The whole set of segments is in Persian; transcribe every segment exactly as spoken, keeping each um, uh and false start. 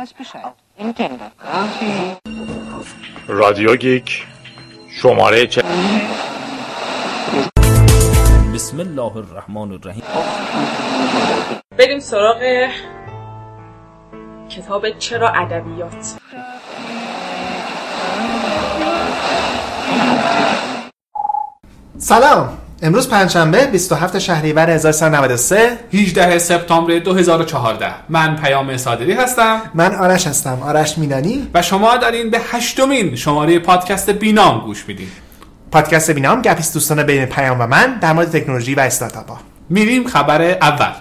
weiß Bescheid. Nintendo. رادیو گیک شماره چه بسم الله الرحمن الرحیم. بریم سراغ کتاب چرا ادبیات. سلام. امروز پنجشنبه بیست و هفتم شهریور هزار و سیصد و نود و سه هجدهم سپتامبر دو هزار و چهارده. من پیام صادقی هستم. من آرش هستم، آرش میدانی، و شما دارین به هشتمین شماره پادکست بینام گوش میدین. پادکست بینام گپی است دوستانه بین پیام و من در مورد تکنولوژی و استارتاپ ها. میریم خبر اول.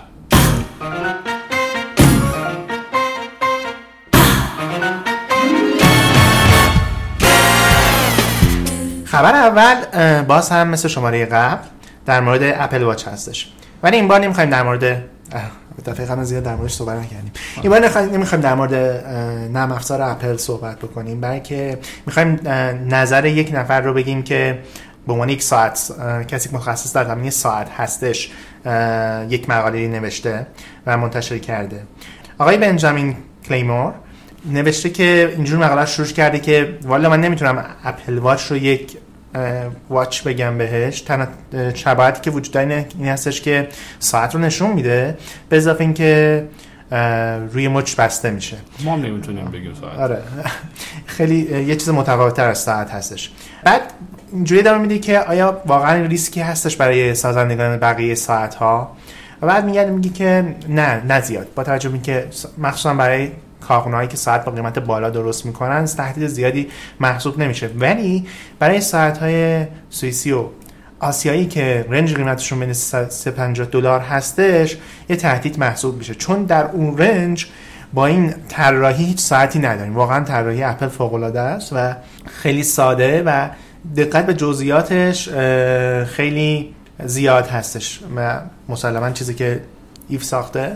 خبر اول باز هم مثل شماره قبل در مورد اپل واچ هستش، ولی این بار نمیخوایم در مورد دفعه قبل زیاد در موردش صحبت نکردیم. این بار نمیخوایم در مورد نرم افزار اپل صحبت بکنیم، بلکه میخوایم نظر یک نفر رو بگیم که به عنوان یک ساعت کسی که متخصص در زمینه ساعت هستش یک مقاله نوشته و منتشر کرده. آقای بنجامین کلیمور نوشته که اینجور مقاله شروع کرده که والا من نمیتونم اپل واچ رو یک واچ بگم بهش، تنها شباهتی که وجود داره این هستش که ساعت رو نشون میده، به اضافه این که روی مچ بسته میشه. ما هم نمیتونیم بگیم ساعت. آره خیلی یه چیز متفاوت‌تر از ساعت هستش. بعد اینجوری ادامه میده که آیا واقعا ریسکی هستش برای سازندگان بقیه ساعت ها، و بعد میگه میگه که نه نه زیاد، با توجه به اینکه مخصوصا برای کارخونه‌هایی که ساعت با قیمت بالا درست میکنن تهدید زیادی محسوب نمیشه، ولی برای ساعت‌های سوئیسی و آسیایی که رنج قیمتشون بین سیصد و پنجاه دلار هستش یه تهدید محسوب میشه، چون در اون رنج با این طراحی هیچ ساعتی نداریم. واقعا طراحی اپل فوق‌العاده است و خیلی ساده و دقت به جزئیاتش خیلی زیاد هستش و مسلماً چیزی که ایف ساخته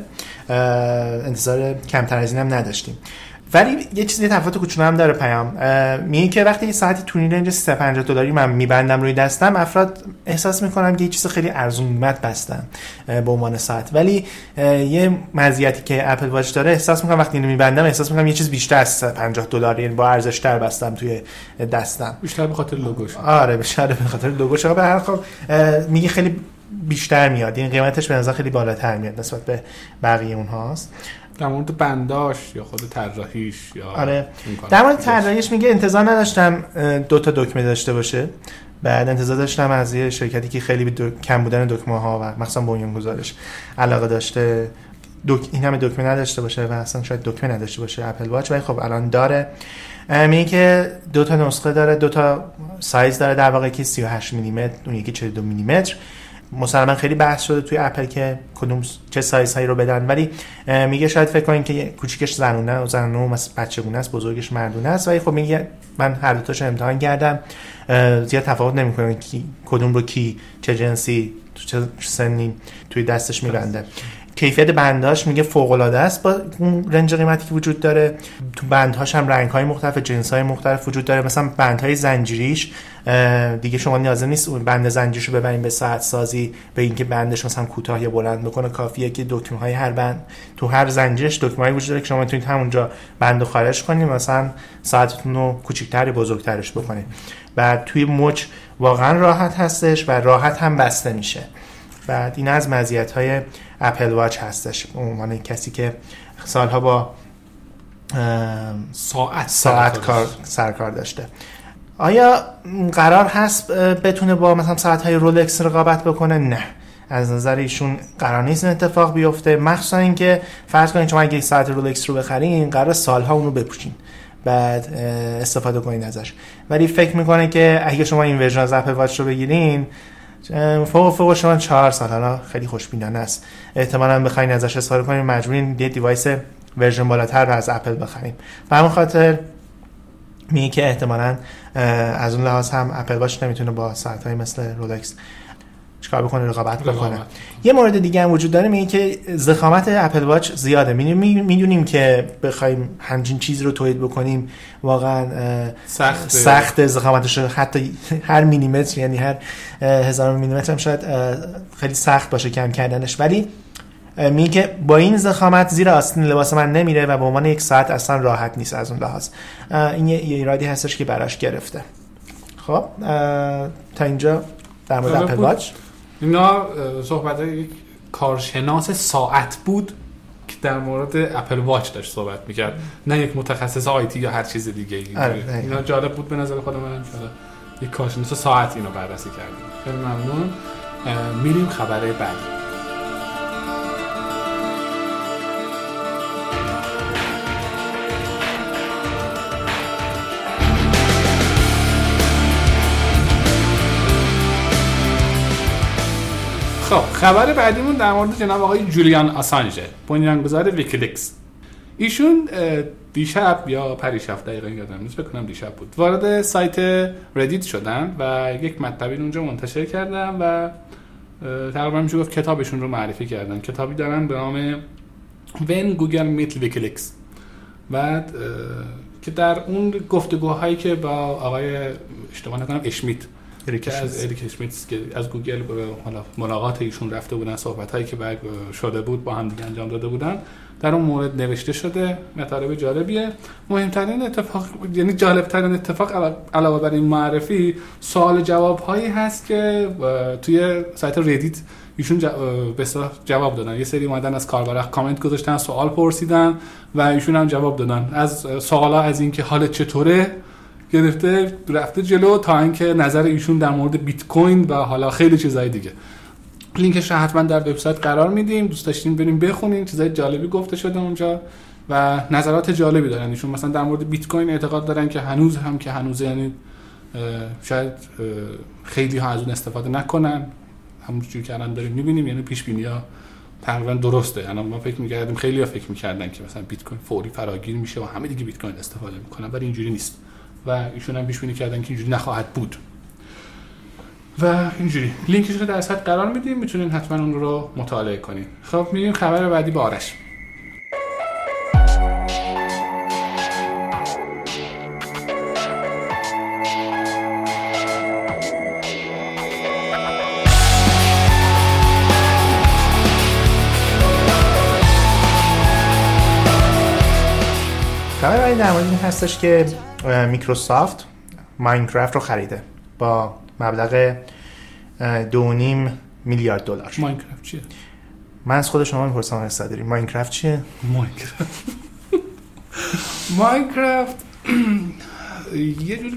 انتظار کمتر از اینم نداشتیم. ولی یه چیزی تفاوت کوچولو هم داره پیام، میگه که وقتی یه ساعتی تو رنج سیصد و پنجاه دلاری من میبندم روی دستم، افراد احساس میکنن که یه چیز خیلی ارزون قیمت بستم به عنوان ساعت، ولی یه مزیتی که اپل واچ داره احساس میکنم وقتی اینو میبندم احساس میکنم یه چیز بیشتر از سیصد و پنجاه دلار، یعنی با ارزش تر بستم توی دستم، بیشتر به خاطر لوگوش. آره بیشتر به خاطر لوگوش. به هر حال میگه خیلی بیشتر میاد، این قیمتش به نظر خیلی بالاتر میاد نسبت به بقیه اونهاست. در مورد بنداش یا خود طراحیش یا آره در مورد طراحیش میگه انتظار نداشتم دو تا دکمه داشته باشه، بعد انتظار داشتم از یه شرکتی که خیلی به کم بودن دکمه ها و مثلا بنیانگذارش علاقه داشته دک... این همه دکمه نداشته باشه و اصلا شاید دکمه نداشته باشه اپل واچ، ولی خب الان داره. میگه که دو تا نسخه داره، دو تا سایز داره در واقع، که سی و هشت میلیمتر اون یکی چهل و دو میلیمتر. مسلماً خیلی بحث شده توی اپل که کدوم چه سایزهایی رو بدن، ولی میگه شاید فکر کنین که کوچیکش زنونه و زنونه مثلا بچگونه است، بزرگش مردونه است، ولی خب میگه من هر دو تاشو امتحان کردم، زیاد تفاوت نمیکنه کی کدوم رو کی چه جنسی تو چه سنی توی دستش میبنده. کیفیت بنداش میگه فوق العاده است با اون رنج قیمتی که وجود داره. تو بندهاش هم رنگ‌های مختلف، جنس‌های مختلف وجود داره. مثلا بندهای زنجیریش دیگه شما نیاز نیست اون بند زنجیرشو ببرین به ساعت سازی به اینکه بندش مثلا کوتاه یا بلند بکنه، کافیه که دکمه‌های هر بند تو هر زنجیرش دکمه‌ای وجود داره که شما میتونید همونجا بندو خارج کنید، مثلا ساعتتون رو کوچیک‌تر بزرگترش بکنید. بعد توی مچ واقعا راحت هستش و راحت هم بسته میشه. بعد این از مزیت‌های اپل واچ هستش به عنوان کسی که سالها با ساعت ساعت کار سرکار داشته. آیا قرار هست بتونه با مثلا ساعت‌های رولکس رقابت بکنه؟ نه، از نظر ایشون قرار نیست این اتفاق بیفته، مخصوصا اینکه فرض کنید شما اگه ساعت رولکس رو بخرین قرار سالها اون رو بپوشین بعد استفاده کنین ازش، ولی فکر میکنه که اگه شما این ورژن از اپل واچ رو بگیرین فوق فوق شما چهار سال، حالا خیلی خوشبینانه است، احتمالاً بخواین ازش استفاده کنین مجبورین یه دیوایس ورژن بالاتر رو از اپل بخرین. به همین خاطر میگه که احتمالاً از اون لحاظ هم اپل واچ نمیتونه با ساعت‌های مثل رولکس چیکار بکنه، رقابت بکنه. یه مورد دیگه هم وجود داره، میگه که ضخامت اپل واچ زیاده. میدونیم که بخوایم همچین چیز رو تولید بکنیم واقعا سخت سخت ضخامتش، حتی هر میلیمتر یعنی هر هزار میلیمتر هم شاید خیلی سخت باشه کم کردنش، ولی میگه با این ضخامت زیر آستین لباس من نمیره و به عنوان یک ساعت اصلا راحت نیست از اون لحاظ. این یه ایرادی هستش که براش گرفته. خب تا اینجا در مورد اپل واچ. اینا صحبت یک کارشناس ساعت بود که در مورد اپل واچ داشت صحبت میکرد، نه یک متخصص آیتی یا هر چیز دیگه. اینا جالب بود به نظر خود من. یک کارشناس ساعت اینو بررسی کردیم. خیلی ممنون. میریم خبر بعدی. خب خبر بعدیمون در مورد جناب آقای جولیان آسانژه، بنیانگذار ویکیلیکس. ایشون دیشب یا پریشب دقیقاً یادم نیست، فکر کنم دیشب بود، وارد سایت ردیت شدن و یک مطلبی اونجا منتشر کردن و تقریبا میشه گفت کتابشون رو معرفی کردن. کتابی دارن به نام When Google Meet WikiLeaks، بعد که در اون گفتگوهایی که با آقای اشتباه نکنم اشمیت که از اریک اشمیت که از گوگل حالا ملاقات ایشون رفته بودن، صحبتایی که بعد شده بود با هم دیگه انجام داده بودن، در اون مورد نوشته شده. مطالب جالبیه. مهمترین اتفاق، یعنی جالبترین اتفاق علاوه بر این معرفی، سوال جواب هایی هست که توی سایت ردیت ایشون به اصطلاح جواب دادن. یه سری اومدن از کاربرا کامنت گذاشتن، سوال پرسیدن و ایشون هم جواب دادن. از سوالا از این که حالت چطوره گرفته رفته جلو تا اینکه نظر ایشون در مورد بیت کوین و حالا خیلی چیزای دیگه. لینکش رو حتما در وبسایت قرار میدیم، دوست داشتین بریم بخونین، چیزای جالبی گفته شده اونجا و نظرات جالبی دارن ایشون. مثلا در مورد بیت کوین اعتقاد دارن که هنوز هم که هنوز یعنی شاید خیلی ها از اون استفاده نکنن، همونجوری که الان داریم میبینیم، یعنی پیش بینی‌ها تقریبا درسته. یعنی ما فکر می‌کردیم، خیلی‌ها فکر می‌کردن که مثلا بیت کوین فوری فراگیر میشه و همه دیگه بیت کوین استفاده میکنن، ولی اینجوری نیست و ایشون هم پیش بینی کردن که اینجوری نخواهد بود و اینجوری. لینکش رو در سایت قرار میدیم، میتونین حتما اون رو مطالعه کنین. خب میریم خبر بعدی با آرش. خبر بعدی در مورد این هستش که میکروسافت ماینکرافت رو خریده با مبلغ دو و نیم میلیارد دلار. ماینکرافت چیه؟ من از خود شما میپرسم استادری ماینکرافت چیه؟ ماینکرافت ماینکرافت یه جوری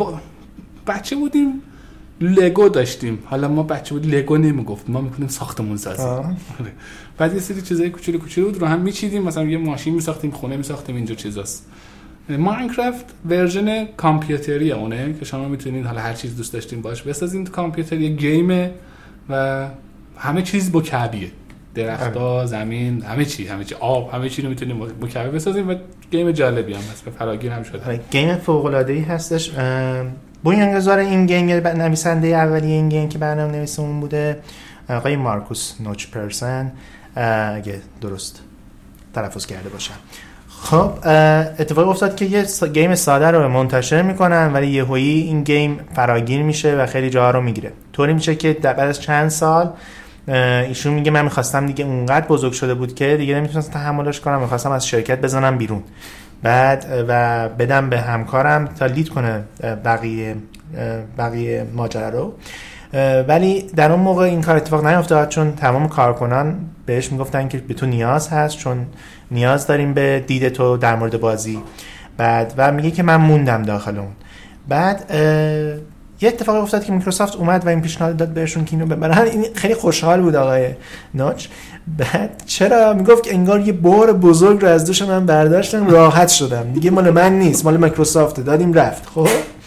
بچه بودیم لگو داشتیم. حالا ما بچه بودیم لگو نمیگفتیم، ما میکنیم ساختمون سازی. بعد یه سری چیزای کوچولو کوچولو بود رو هم میچیدیم، مثلا یه ماشین میساختیم، خونه میساختیم، اینجور چیزاست. ماینکرافت ورژن کامپیوتری اونه که شما میتونید حالا هر چیز دوست داشتین باش بسازین. کامپیوتری گیمه و همه چیز مکعبیه، درخت‌ها، زمین، همه چی، همه چی، آب، همه چی رو میتونید مکعبی بسازین و گیم جالبی هم هست، به فراگیر هم شده. گیم فوق‌العاده‌ای هستش. بنیانگذار این گیم یا نویسنده اولیه این گیم که برنامه‌نویس اون بوده آقای مارکوس نوچپرسن، اگه درست تلفظ کرده باشم. خب اتفاق افتاد که یه گیم ساده رو منتشر میکنن ولی یهویی این گیم فراگیر میشه و خیلی جاها رو میگیره. طوری میشه که بعد از چند سال ایشون میگه من میخواستم دیگه اونقدر بزرگ شده بود که دیگه نمیتونستم تحملش کنم، میخواستم از شرکت بزنم بیرون بعد و بدم به همکارم تا لید کنه بقیه بقیه ماجرا رو. ولی در اون موقع این کار اتفاق نیفتاد چون تمام کارکنان بهش میگفتن که به تو نیاز هست، چون نیاز داریم به دید تو در مورد بازی. بعد و میگه که من موندم داخل اون. بعد یه اتفاقی افتاد که میکروسافت اومد و این پیشنهاد داد بهشون که اینو ببرن. این خیلی خوشحال بود آقای نوچ. بعد چرا میگفت که انگار یه بار بزرگ رو از دوش من برداشتم، راحت شدم دیگه، مال من نیست، مال میکروسافت، دادیم رفت. خب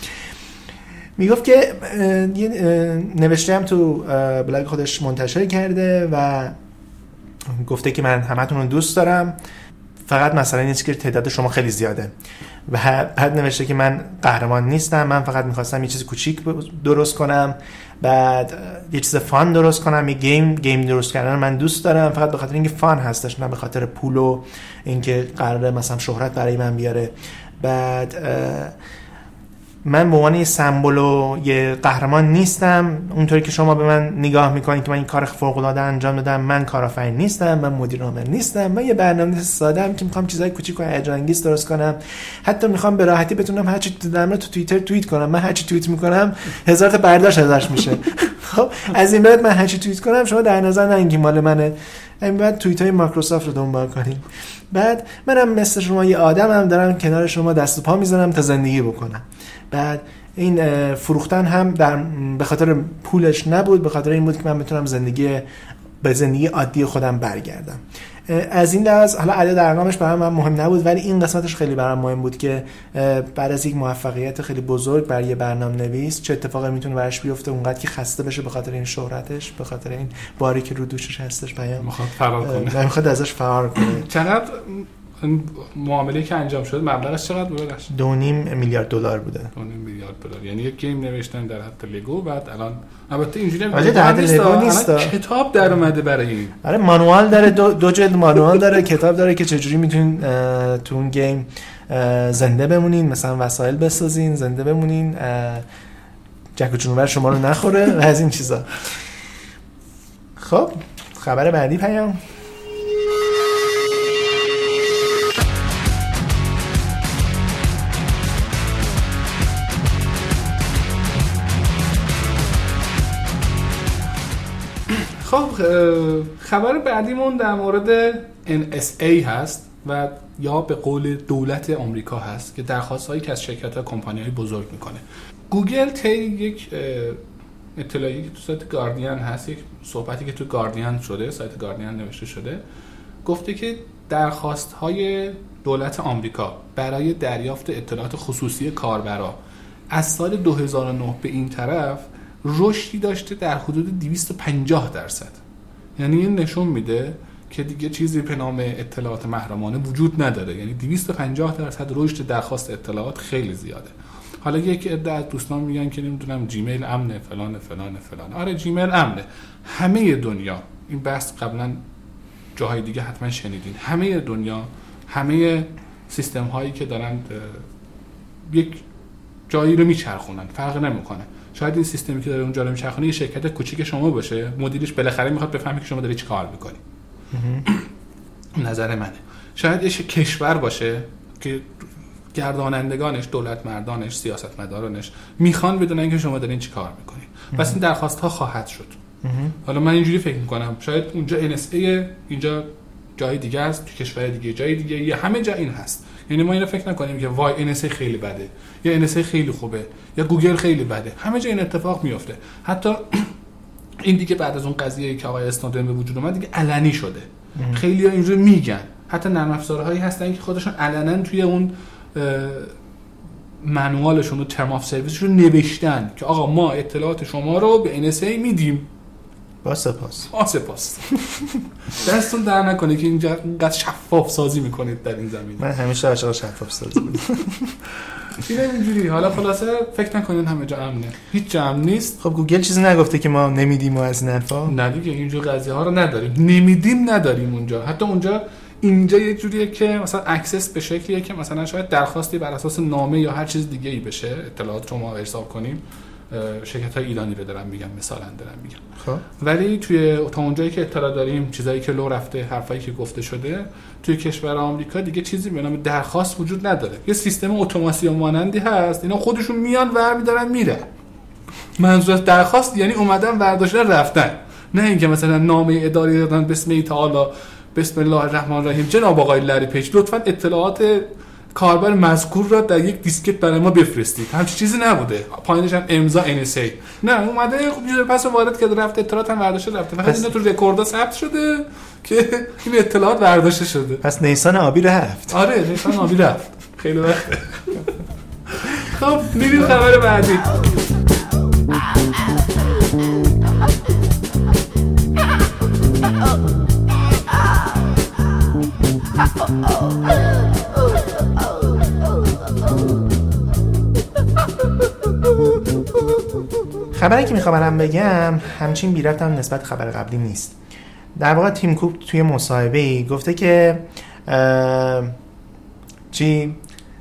میگفت که یه نوشته هم تو بلاگ خودش منتشر کرده و گفته که من همتون رو دوست دارم، فقط مسئله نیست که تعداد شما خیلی زیاده. و بعد نوشته که من قهرمان نیستم، من فقط میخواستم یه چیز کوچیک درست کنم، بعد یه چیز فان درست کنم، یه گیم گیم درست کردن من دوست دارم، فقط به خاطر اینکه فان هستش، نه به خاطر پول و اینکه قراره مثلا شهرت برای من بیاره. بعد من به عنوان یه سمبل و یه قهرمان نیستم اونطوری که شما به من نگاه میکنید که من این کار فوق‌العاده انجام دادم. من کارآفرین نیستم، من مدیر عامل نیستم، من یه برنامه‌نویس ساده‌ام که میخوام چیزای کوچیک و هیجان انگیز درست کنم. حتی میخوام به راحتی بتونم هر چی تو دلم تو توییتر توییت کنم. من هر چی توییت میکنم هزار تا برداشت ازش میشه. خب از این بعد من هر چی توییت کنم شما در نظر نگیرید مال منه. این بعد توییت‌های مایکروسافت رو دنبال کنید. بعد منم مثل شما یه آدمم دارم کنار شما دست و پا میذارم تا زندگی بکنم. بعد این فروختن هم در به خاطر پولش نبود، به خاطر این بود که من بتونم زندگی به زندگی عادی خودم برگردم. از این لحاظ حالا عدد ارقامش برام من مهم نبود، ولی این قسمتش خیلی برام مهم بود که بعد از یک موفقیت خیلی بزرگ برای یه برنامه‌نویس چه اتفاقی میتونه براش بیفته اونقدر که خسته بشه به خاطر این شهرتش، به خاطر این باری که رو دوشش هستش، پیام میخواد فرار کنه، میخواد ازش فرار کنه. چقدر معامله که انجام شد مبلغش چقدر بوده؟ دو و نیم میلیارد دلار بوده. دو و نیم میلیارد دلار، یعنی یک گیم نوشتن در حد لگو. بعد الان البته اینجوری البته در حد لگو نیست، کتاب در اومده برای این. آره مانوال داره، دو, دو جلد مانوال داره، کتاب داره که چجوری میتونین تو اون گیم زنده بمونین، مثلا وسایل بسازین، زنده بمونین، جک و جنوبر شما رو نخوره و از این چیزا. خب خبر بعدی پیام. خب خبر بعدیمون در مورد ان اس ای هست و یا به قول دولت آمریکا هست که درخواست‌هایی که از شرکت‌ها کمپانی‌های بزرگ میکنه. گوگل طی یک اطلاعیه‌ای که تو سایت گاردین هست، یک صحبتی که تو گاردین شده، سایت گاردین نوشته شده، گفته که درخواست‌های دولت آمریکا برای دریافت اطلاعات خصوصی کاربرا از سال دو هزار و نه به این طرف رشدی داشته در حدود دویست و پنجاه درصد. یعنی این نشون میده که دیگه چیزی به نام اطلاعات محرمانه وجود نداره. یعنی دویست و پنجاه درصد رشد درخواست اطلاعات خیلی زیاده. حالا یک عده از دوستان میگن که نمیدونم جیمیل امنه فلان فلان فلان. آره جیمیل امنه. همه دنیا، این بحث قبلا جاهای دیگه حتما شنیدین، همه دنیا، همه سیستم هایی که دارن یک جایی رو میچرخونن فرق نمیکنه. شاید این سیستمی که داره اونجا رو میچرخونه یه شرکت کوچیک شما باشه، مدیرش بالاخره میخواد بفهمه که شما داری چی کار میکنی. نظر منه. شاید یه کشور باشه که گردانندگانش، دولت مردانش، سیاست مدارانش میخوان بدونن که شما دارین چی کار میکنین. پس این درخواست ها خواهد شد. حالا من اینجوری فکر میکنم شاید اونجا ان اس ای، اینجا جای دیگه است، تو کشور دیگه جای دیگه، یا همه جا این هست. یعنی ما اینو فکر نکنیم که وای ان اس ای خیلی بده یا ان اس ای خیلی خوبه یا گوگل خیلی بده. همه جا این اتفاق میفته. حتی این دیگه بعد از اون قضیه‌ای که آقای اسنودن به وجود اومد دیگه علنی شده. خیلی‌ها اینجوری میگن. حتی نرم افزارهایی هستن که خودشون علنا توی اون منوالشون و ترم اف سرویسشون نوشتن که آقا ما اطلاعات شما رو به ان اس ای میدیم. با سپاس. با سپاس. دستون در نکنه که اینجا اینقدر شفاف سازی میکنید در این زمینه. من همیشه عاشق شفاف سازی بودم. اینه اینجوری. حالا خلاصه فکر نکنین همه جا امنه. هیچ جا امن نیست. خب گوگل چیزی نگفته که ما نمیدیم و از این حرفا؟ نه دیگه اینجور قضیه ها رو نداریم. نمیدیم نداریم اونجا. حتی اونجا اینجا یه جوریه که مثلا اکسس به شکلیه که مثلا شاید درخواستی بر اساس نامه یا هر چیز دیگه ای بشه، اطلاعات شما ارسال کنیم. شرکت‌های ایرانی رو دارم میگم، مثلا دارم میگم. خب ولی توی تا اونجایی که اطلاع داریم، چیزایی که لو رفته، حرفایی که گفته شده، توی کشور آمریکا دیگه چیزی به نام درخواست وجود نداره. یه سیستم اتوماسیون مانندی هست، اینا خودشون میان ور می‌دارن میره. منظور از درخواست یعنی اومدن برداشتن رفتن، نه اینکه مثلا نامه اداری دادن بسم تعالی بسم الله الرحمن الرحیم جناب آقای لری پیج لطفاً اطلاعات کاربر مذکور را در یک دیسکت برای ما بفرستید. همچین چیزی نبوده. پایینش هم امضا ان اس ای. نه اومده یوزر پس وارد کرده رفته اطلاعات هم برداشته رفته. فقط اینا تو رکوردها ثبت شده که این اطلاعات برداشته شده. پس نیسان آبی رفت. آره نیسان آبی رفت. خیلی وقته. خب میریم خبر بعدی. خبری که میخوام الان بگم همچین بی ربط هم نسبت خبر قبلی نیست. در واقع تیم کوک توی مصاحبه‌ای گفته که چی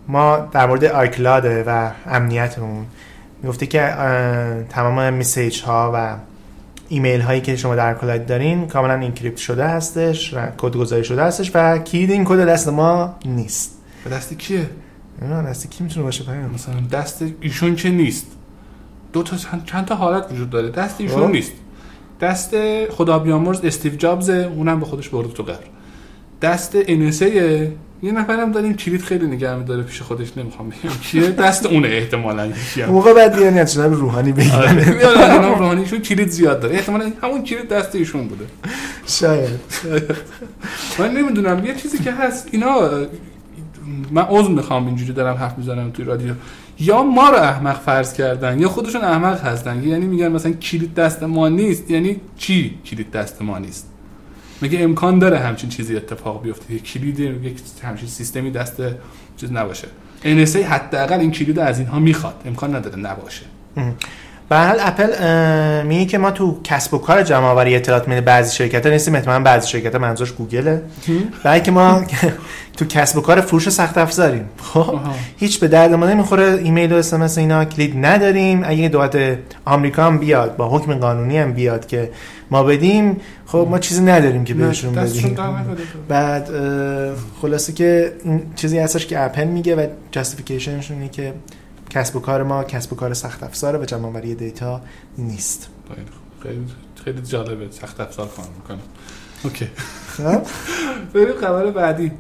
ما در مورد آیکلاد و امنیتمون میگفته که تمام مسیج ها و ایمیل هایی که شما در کلاود دارین کاملا اینکریپت شده هستش و کد گذاری شده هستش و کلید این کد دست ما نیست. به دست کیه؟ نه دست کی میتونه باشه؟ پیام مثلا دست ایشون که نیست. دو تا چند تا حالت وجود داره. دست ایشون آه. نیست. دست خدا بیامرز استیو جابز، اونم به خودش برده تو قبر. دست ان اس ای یه نفرم داریم کلید خیلی نگه می‌داره پیش خودش، نمیخوام بگم کیه، دست اونه احتمالاً یکی هم موقع بعد دیگه جناب روحانی بگیرن. جناب روحانی شون کلید زیاد داره، احتمالاً همون کلید دست ایشون بوده. شاید. من نمیدونم یه چیزی که هست اینا، من عذر میخوام اینجوری دارم حرف میزنم توی رادیو، یا ما رو احمق فرض کردن یا خودشون احمق هستن، یعنی میگن مثلا کلید دست ما نیست، یعنی چی کلید دست ما نیست؟ مگه امکان داره همچین چیزی اتفاق بیفته که کلید یک همچین سیستمی دست چیز نباشه؟ ان اس ای حداقل این کلید از اینها میخواد، امکان نداره نباشه. به هر حال اپل میگه که ما تو کسب و کار جمع‌آوری اطلاعات میده بعضی شرکت‌ها نیستیم، احتمالاً بعضی شرکت‌ها منظورش گوگله، بلکه ما تو کسب و کار فروش سخت افزاریم. خب هیچ به درد ما نمیخوره ایمیل و اس ام اس اینا کلید نداریم. اگه دولت آمریکا هم بیاد با حکم قانونی هم بیاد که ما بدیم، خب ما چیزی نداریم که بهشون بدیم. بعد خلاصه که این چیزی هستش که اپل میگه و جاستیفیکیشنشون اینه که کسب و کار ما کسب و کار سخت افزاره و جمع‌آوری دیتا نیست. خیلی خیلی جالبه، سخت افزار کار میکنه. اوکی. خب بریم خبر بعدی.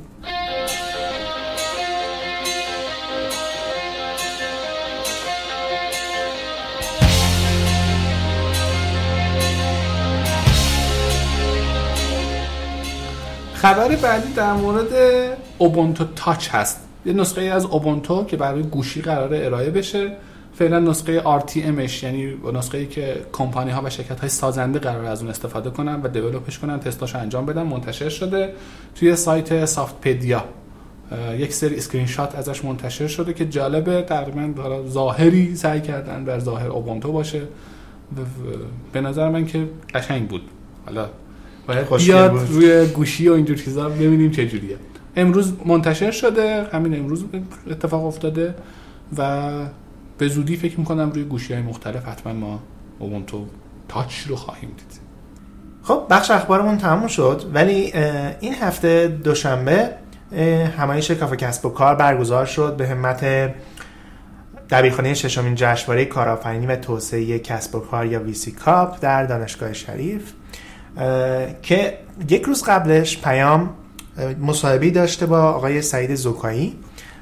خبر بعدی در مورد اوبونتو تاچ هست. یه نسخه از اوبونتو که برای گوشی قراره ارائه بشه. فعلا نسخه آر تی امش، یعنی نسخه‌ای که کمپانی ها و شرکت های سازنده قراره از اون استفاده کنن و دیولپش کنن، تستاشو انجام بدن، منتشر شده توی سایت سافتپدیا. یک سری اسکرین شات ازش منتشر شده که جالبه، تقریبا ظاهری سعی کردن بر ظاهر اوبونتو باشه. به نظر من که قشنگ بود. حالا باید بیاد روی گوشی و اینجور چیزا ببینیم چه جوریه. امروز منتشر شده، همین امروز اتفاق افتاده و به زودی فکر میکنم روی گوشی‌های مختلف حتما ما اوبونتو تاچ رو خواهیم دید. خب بخش اخبارمون تموم شد، ولی این هفته دوشنبه همایش کافه کسب و کار برگزار شد به همت دبیرخانه ششمین جشنواره کارآفرینی و توسعه کسب و کار یا وی سی کاپ در دانشگاه شریف که یک روز قبلش پیام مصاحبه‌ای داشته با آقای سعید زکایی.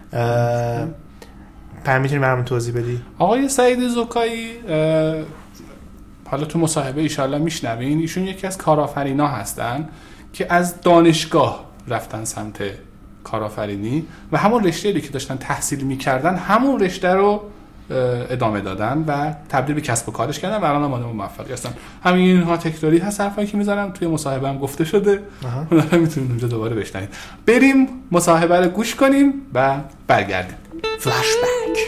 پیام میتونی برامون توضیح بدی؟ آقای سعید زکایی حالا تو مصاحبه ایشالله میشنوین، ایشون یکی از کارآفرینا هستن که از دانشگاه رفتن سمت کارآفرینی و همون رشته‌ای که داشتن تحصیل میکردن همون رشته رو ادامه دادن و تبدیل به کسب و کارش کردن و الان هم آدم موفقی هستن. همین اینها تکراری هست حرفایی که میذارم توی مصاحبه هم گفته شده، حالا میتونید اونجا دوباره بشنوید. بریم مصاحبه رو گوش کنیم و برگردیم. فلش بک.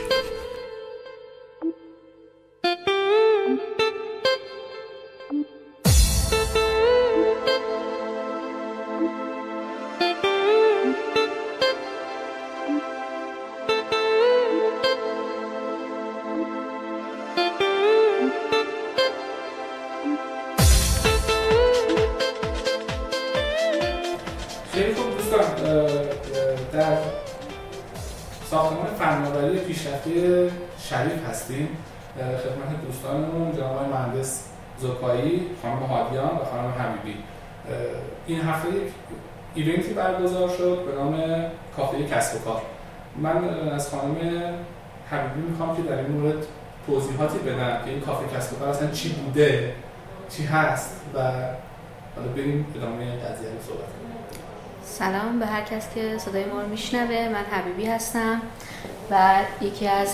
در ساختمان فناوری پیشرفته شریف هستیم. خدمت دوستانمون جناب آقای مهندس زکایی، خانم هادیان و خانم حبیبی. این هفته یک ایونتی برگزار شد به نام کافه کسب و کار. من از خانم حبیبی میخوام که در این مورد توضیحاتی بدن که این کافه کسب و کار اصلا چی بوده، چی هست و حالا بریم ادامه قضیه رو صحبت کنیم. سلام به هر کس که صدای ما رو میشنوه. من حبیبی هستم و یکی از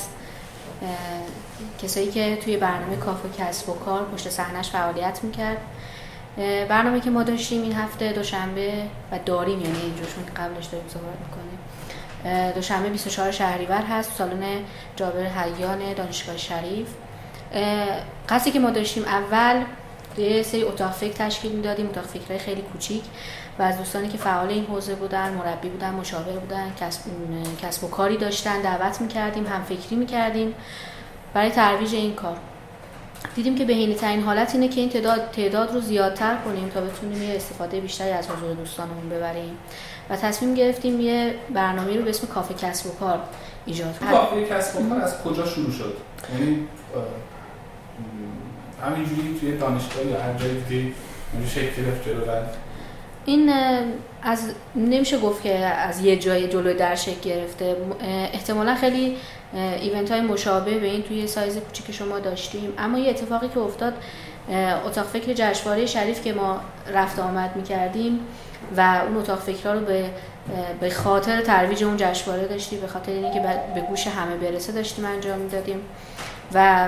کسایی که توی برنامه کافه کسب و کار پشت صحنه‌اش فعالیت میکرد. برنامه که ما داشتیم این هفته دوشنبه و داریم، یعنی اینجورشون که قبلش داریم صحبت میکنیم، دوشنبه بیست و چهارم شهریور هست، سالن جابر حیان دانشگاه شریف. قصدی که ما داشتیم اول یه سری اتاق فکر تشکیل میدادیم، اتاق فکرهای خیلی کوچیک و از دوستانی که فعال این حوزه بودن، مربی بودن، مشاور بودن، کسب, کسب و کاری داشتن دعوت میکردیم، هم فکری میکردیم برای ترویج این کار. دیدیم که بهینه ترین حالت اینه که این تعداد تعداد رو زیادتر کنیم تا بتونیم یه استفاده بیشتری از حضور دوستانمون ببریم و تصمیم گرفتیم یه برنامه رو به اسم کافه کسب و کار ایجاد کنیم. کافه کسب و کار از کجا شروع شد؟ یعنی همینجوری توی دانشگاه یا هر جای دیگه شکل گرفت جلو رفت؟ این از نمیشه گفت که از یه جای جلوی در شکل گرفته. احتمالا خیلی ایونت های مشابه به این توی سایز کوچیک شما داشتیم، اما یه اتفاقی که افتاد، اتاق فکر جشنواره شریف که ما رفت آمد میکردیم و اون اتاق فکرها رو به به خاطر ترویج اون جشنواره داشتیم، به خاطر اینکه به گوش همه برسه داشتیم انجام میدادیم و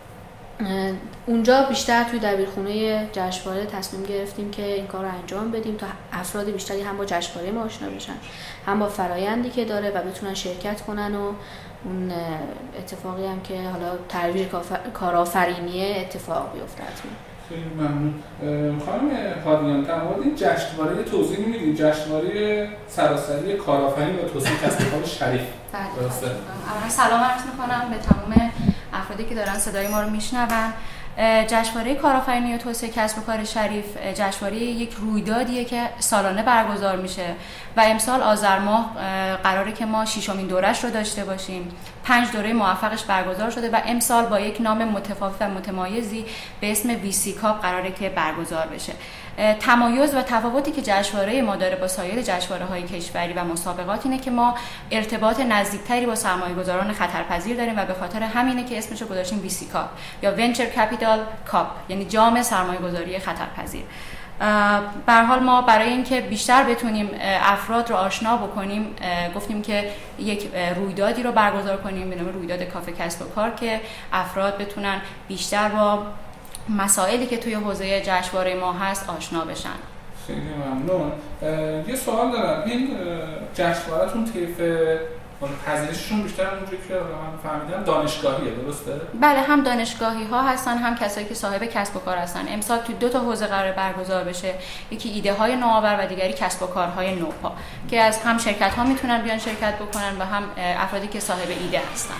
اونجا بیشتر توی دبیرخونه جشنواره تصمیم گرفتیم که این کار رو انجام بدیم تا افراد بیشتری هم با جشنواره ما آشنا بشن، هم با فرایندی که داره و بتونن شرکت کنن و اون اتفاقی هم که حالا ترویج کارآفرینی اتفاق بیفته. خیلی ممنون. خانم هادیان، در مورد این جشنواره توضیح میدید؟ جشنواره سراسری کارآفرینی و توسعه کسب و کار شریف. درسته. اولا سلام عرض می‌کنم به تمام افرادی که دارن صدای ما رو میشنون. جشنواره کارآفرینی و توسعه کسب و کار شریف جشنواره یک رویدادیه که سالانه برگزار میشه و امسال آذر ماه قراره که ما ششمین دورش رو داشته باشیم. پنج دوره موفقش برگزار شده و امسال با یک نام متفاوت و متمایزی به اسم ویسی کاپ قراره که برگزار بشه. تمایز و تفاوتی که جشنواره ما داره با سایر جشنواره‌های کشوری و مسابقات اینه که ما ارتباط نزدیکتری با سرمایه‌گذاران خطرپذیر داریم و به خاطر همینه که اسمش رو گذاشتیم ویسی کاپ یا ونچر کپیتال کاپ، یعنی جام سرمایه‌گذاری خطرپذیر. به هر حال ما برای اینکه بیشتر بتونیم افراد رو آشنا بکنیم گفتیم که یک رویدادی رو برگزار کنیم به نام رویداد کافه کسب و کار که افراد بتونن بیشتر با مسائلی که توی حوزه جشنواره ما هست آشنا بشن. خیلی ممنون. یه سوال دارم، این جشنواره‌تون طیف پذیرششون بیشتر اونجوری که من فهمیدم دانشگاهیه، درسته؟ بله، هم دانشگاهی ها هستن هم کسایی که صاحب کسب و کار هستن. امسال تو دو تا حوزه قرار برگزار بشه، یکی ایده های نوآور و دیگری کسب و کارهای نوپا که از هم شرکت ها میتونن بیان شرکت بکنن و هم افرادی که صاحب ایده هستن.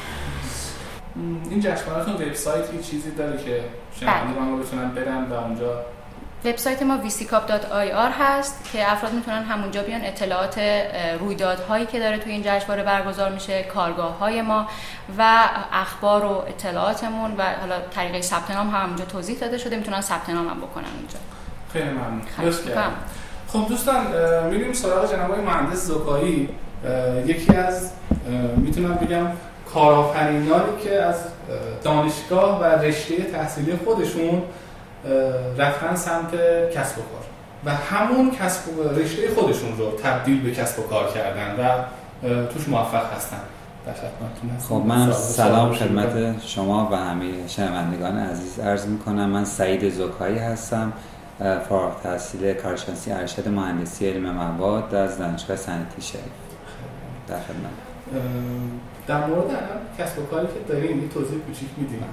این جشنواره‌تون وبسایتی چیزی داره که شنوندگان رو بتونن برن و اونجا؟ وبسایت ما وی سی کاپ دات آی آر هست که افراد میتونن همونجا بیان اطلاعات رویدادهایی که داره توی این جشنواره برگزار میشه، کارگاه‌های ما و اخبار و اطلاعاتمون و حالا طریق ثبت نام هم همونجا توضیح داده شده، میتونن ثبت نام هم بکنن اونجا. خیلی ممنون. خب دوستان، میریم سراغ جناب آقای مهندس زکایی. یکی از میتونم بگم کارآفرینانی که از دانشگاه و رشته تحصیلی خودشون رفتن سمت کسب و کار و همون کسب و رشته خودشون رو تبدیل به کسب و کار کردن و توش موفق هستن. خب من سلام خدمت شما و همه شنوندگان عزیز عرض میکنم. من سعید زکایی هستم، فارغ التحصیل کارشناسی ارشد مهندسی علم مواد از دانشگاه صنعتی شریف. در خدمت. در مورد الان کسب و کاری که داریم یه توضیح کوچیک میدیم.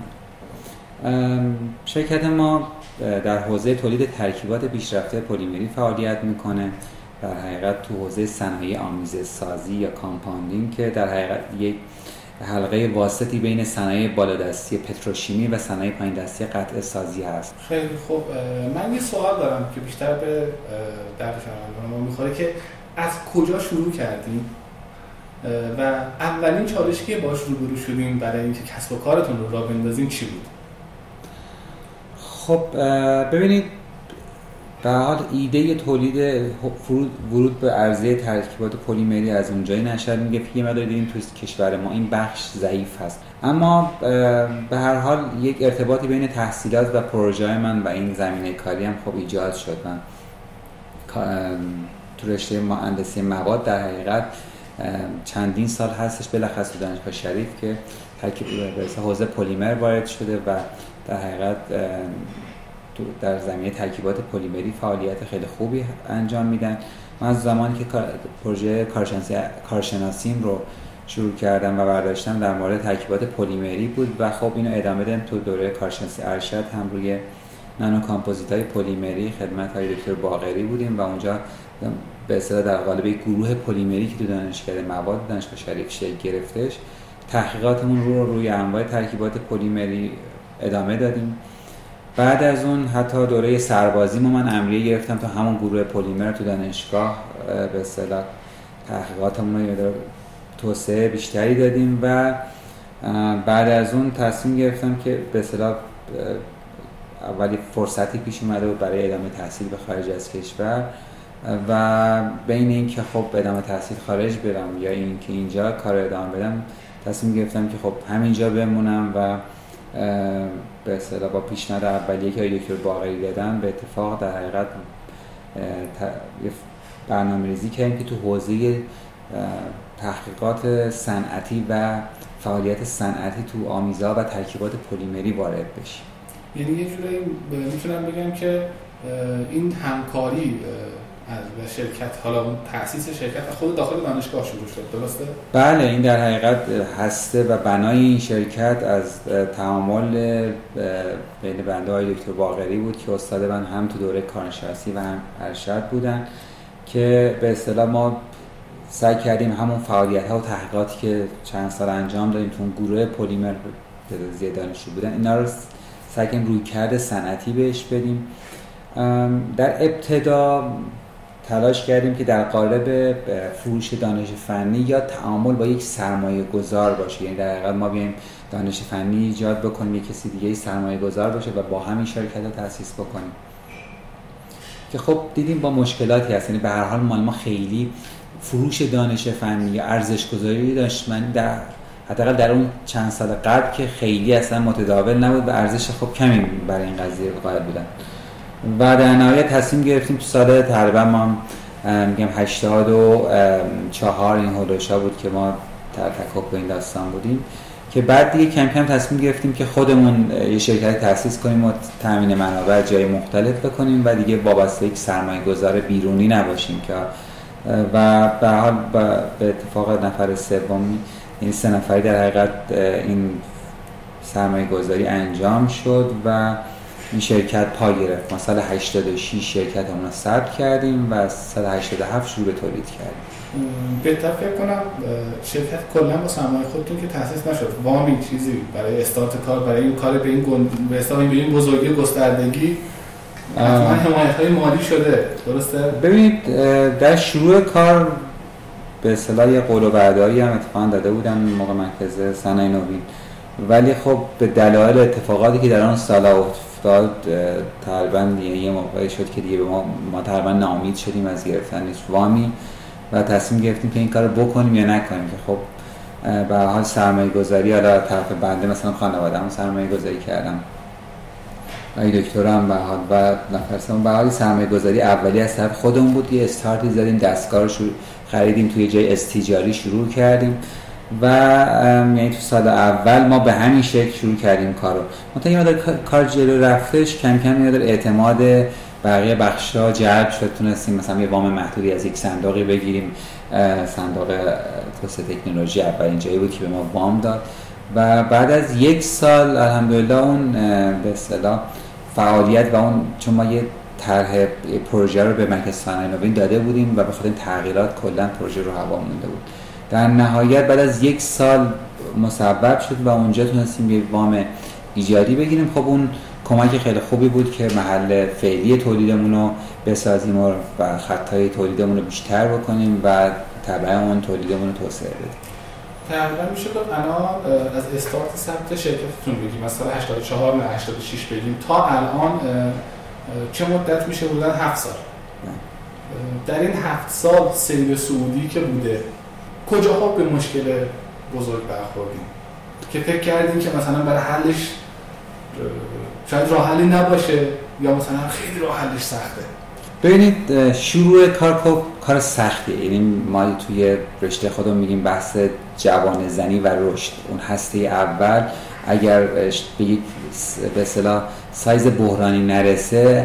شرکت ما در حوزه تولید ترکیبات پیشرفته پلیمری فعالیت میکنه. در حقیقت تو حوزه صنایع آمیزه سازی یا کامپاندینگ که در حقیقت یک حلقه واسطی بین صنایع بالادستی پتروشیمی و صنایع پایین دستی قطع سازی هست. خیلی خوب. من یه سوال دارم که بیشتر به درد شما میخوره که از کجا شروع کردیم و اولین چالشی که باهاش روبرو شدیم برای اینکه کسب و کارتون رو راه بندازیم چی بود؟ خب ببینید، به حال ایده تولید ورود به عرضه ترکیبات پلیمری از اونجایی نشأت میگه که یه مقدار دیدیم توی کشور ما این بخش ضعیف هست، اما به هر حال یک ارتباطی بین تحصیلات و پروژه من و این زمینه کاری هم خب ایجاد شد. من تو رشته مهندسی مواد در حقیقت چندین سال هستش بلخص تو دانشگاه شریف که ترکیب به حوزه پلیمر وارد شده و در حقیقت در زمینه ترکیبات پلیمری فعالیت خیلی خوبی انجام میدن. من از زمانی که پروژه کارشناسی کارشناسیم رو شروع کردم و برداشتم در مورد ترکیبات پلیمری بود و خب اینو ادامه دادم تو دوره کارشناسی ارشد هم روی نانو کامپوزیت‌های پلیمری خدمت های دکتر باقری بودیم و اونجا به اصطلاح در قالب یک گروه پلیمری که تو دانشکده مواد دانشگاه شریف شکل گرفتش تحقیقاتمون رو روی انواع ترکیبات پلیمری ادامه دادیم. بعد از اون حتی دوره سربازی ما من امریه گرفتم تا همون گروه پلیمر تو دانشگاه به اصطلاح تحقیقاتمون رو توسعه بیشتری دادیم و بعد از اون تصمیم گرفتم که به اصطلاح اولی فرصتی پیش اومده بود برای ادامه تحصیل به خارج از کشور و بین این که خب ادامه تحصیل خارج برم یا این که اینجا کار ادامه بدم تصمیم گرفتم که خب همینجا بمونم و به اصطلاح با پیشنهاد اولیه که دکتر باقری دادن به اتفاق در حقیقت برنامه‌ریزی کردیم که تو حوزه تحقیقات صنعتی و فعالیت صنعتی تو آمیزها و ترکیبات پلیمری وارد بشیم. یعنی یه جوری میتونم بگم که این همکاری از شرکت حالا اون تأسیس شرکت خود داخل دانشگاه شروع شد، درسته؟ بله، این در حقیقت هسته و بنای این شرکت از تعامل بین بنده های دکتر باقری بود که استاد من هم تو دوره کارشناسی و هم ارشد بودن که به اصطلاح ما سعی کردیم همون فعالیت‌ها و تحقیقاتی که چند سال انجام دادیم تو اون گروه پلیمر زیاد دانشجو بودن اینا رو سعی کردیم رویکرد صنعتی بهش بدیم. در ابتدا تلاش کردیم که در قالب فروش دانش فنی یا تعامل با یک سرمایه گذار باشه، یعنی در حقیقت ما بیایم دانش فنی ایجاد بکنیم یک کسی دیگه سرمایه گذار باشه و با همین شرکت رو تأسیس بکنیم که خب دیدیم با مشکلاتی هست. یعنی به هر حال مال ما خیلی فروش دانش فنی یا ارزش گذاری دانشمندی در حداقل در اون چند سال قبل که خیلی اصلا متداول نبود و ارزش خب کمی برای این قضیه قائل بودن و در نهایت تصمیم گرفتیم تو سال تقریبا ما میگم هشتاد و چهار این هولوشا بود که ما تحقق به این داستان بودیم که بعد دیگه کم کم تصمیم گرفتیم که خودمون یه شرکت تأسیس کنیم و تامین منابع جای مختلف بکنیم و دیگه وابسته یک سرمایه گذار بیرونی نباشیم که و به حال به اتفاق نفر سومی این سه نفری در حقیقت این سرمایه گذاری انجام شد و این شرکت پا گرفت. ما سال هشتاد و شش شرکت همون رو ثبت کردیم و سال هشتاد و هفت شروع به تولید کردیم. بهتر فکر کنم شرکت کلا با سرمایه خودتون که تأسیس نشد، وامی چیزی برای استارت کار، برای این کار به این گند... به حساب به این بزرگی گستردگی حتما حمایت‌های مالی شده، درسته؟ ببینید در شروع کار به اصطلاح یه قول و وعده‌ای هم اتفاقا داده بودن موقع مرکز صنایع نوین، ولی خب به دلایل اتفاقاتی که در آن سال افتاد تقریبا یه موقعی شد که دیگه به ما ما تقریبا ناامید شدیم از گرفتن وامی و تصمیم گرفتیم که این کارو بکنیم یا نکنیم که خب به هر حال سرمایه گذاری حالا طرف بنده مثلا خانواده‌ام سرمایه گذاری کردم ای دکترم به حال و نفرسم به حال سرمایه گذاری اولی از طرف خودمون بود. یه استارتی زدیم، دستگاه رو شروع خریدیم، توی جای استیجاری شروع کردیم و یعنی تو سال اول ما به همین شکل شروع کردیم کارو. منتها یه مقدار کار جلو رفتش، کم کم یه مقدار اعتماد بقیه بخشا جلب شد، تونستیم مثلا یه وام محدودی از یک صندوقی بگیریم. صندوق توسعه تکنولوژی اولین جایی بود که به ما وام داد و بعد از یک سال الحمدلله اون به اصطلاح فعالیت و اون چون ما یه طرح پروژه رو به مرکز صنایع نوین داده بودیم و به خاطر تغییرات کلا پروژه رو هوا مونده بود. در نهایت بعد از یک سال مصوب شد و اونجا تونستیم یه وام ایجاری بگیریم. خب اون کمک خیلی خوبی بود که محل فعلی تولیدمون رو بسازیم و خطای تولیدمون رو بیشتر بکنیم و تبع اون تولیدمون رو توسعه بدیم. تقریبا میشه گفت الان از استارت ثبت شرکتتون بگیم مثلا هشتاد و چهار نه هشتاد و شش بگیم تا الان چه مدت میشه؟ بودن هفت سال. در این هفت سال سیل سعودی که بوده کجاها به مشکل بزرگ برخوردیم که فکر کردیم که مثلا برای حلش شاید راه حلی نباشه یا مثلا خیلی راه حلش سخته؟ ببینید شروع کار کار سختیه. یعنی ما توی رشته خودمون میگیم بحث جوان زنی و رشد. اون هسته اول اگر به یک به اصطلاح سایز بحرانی نرسه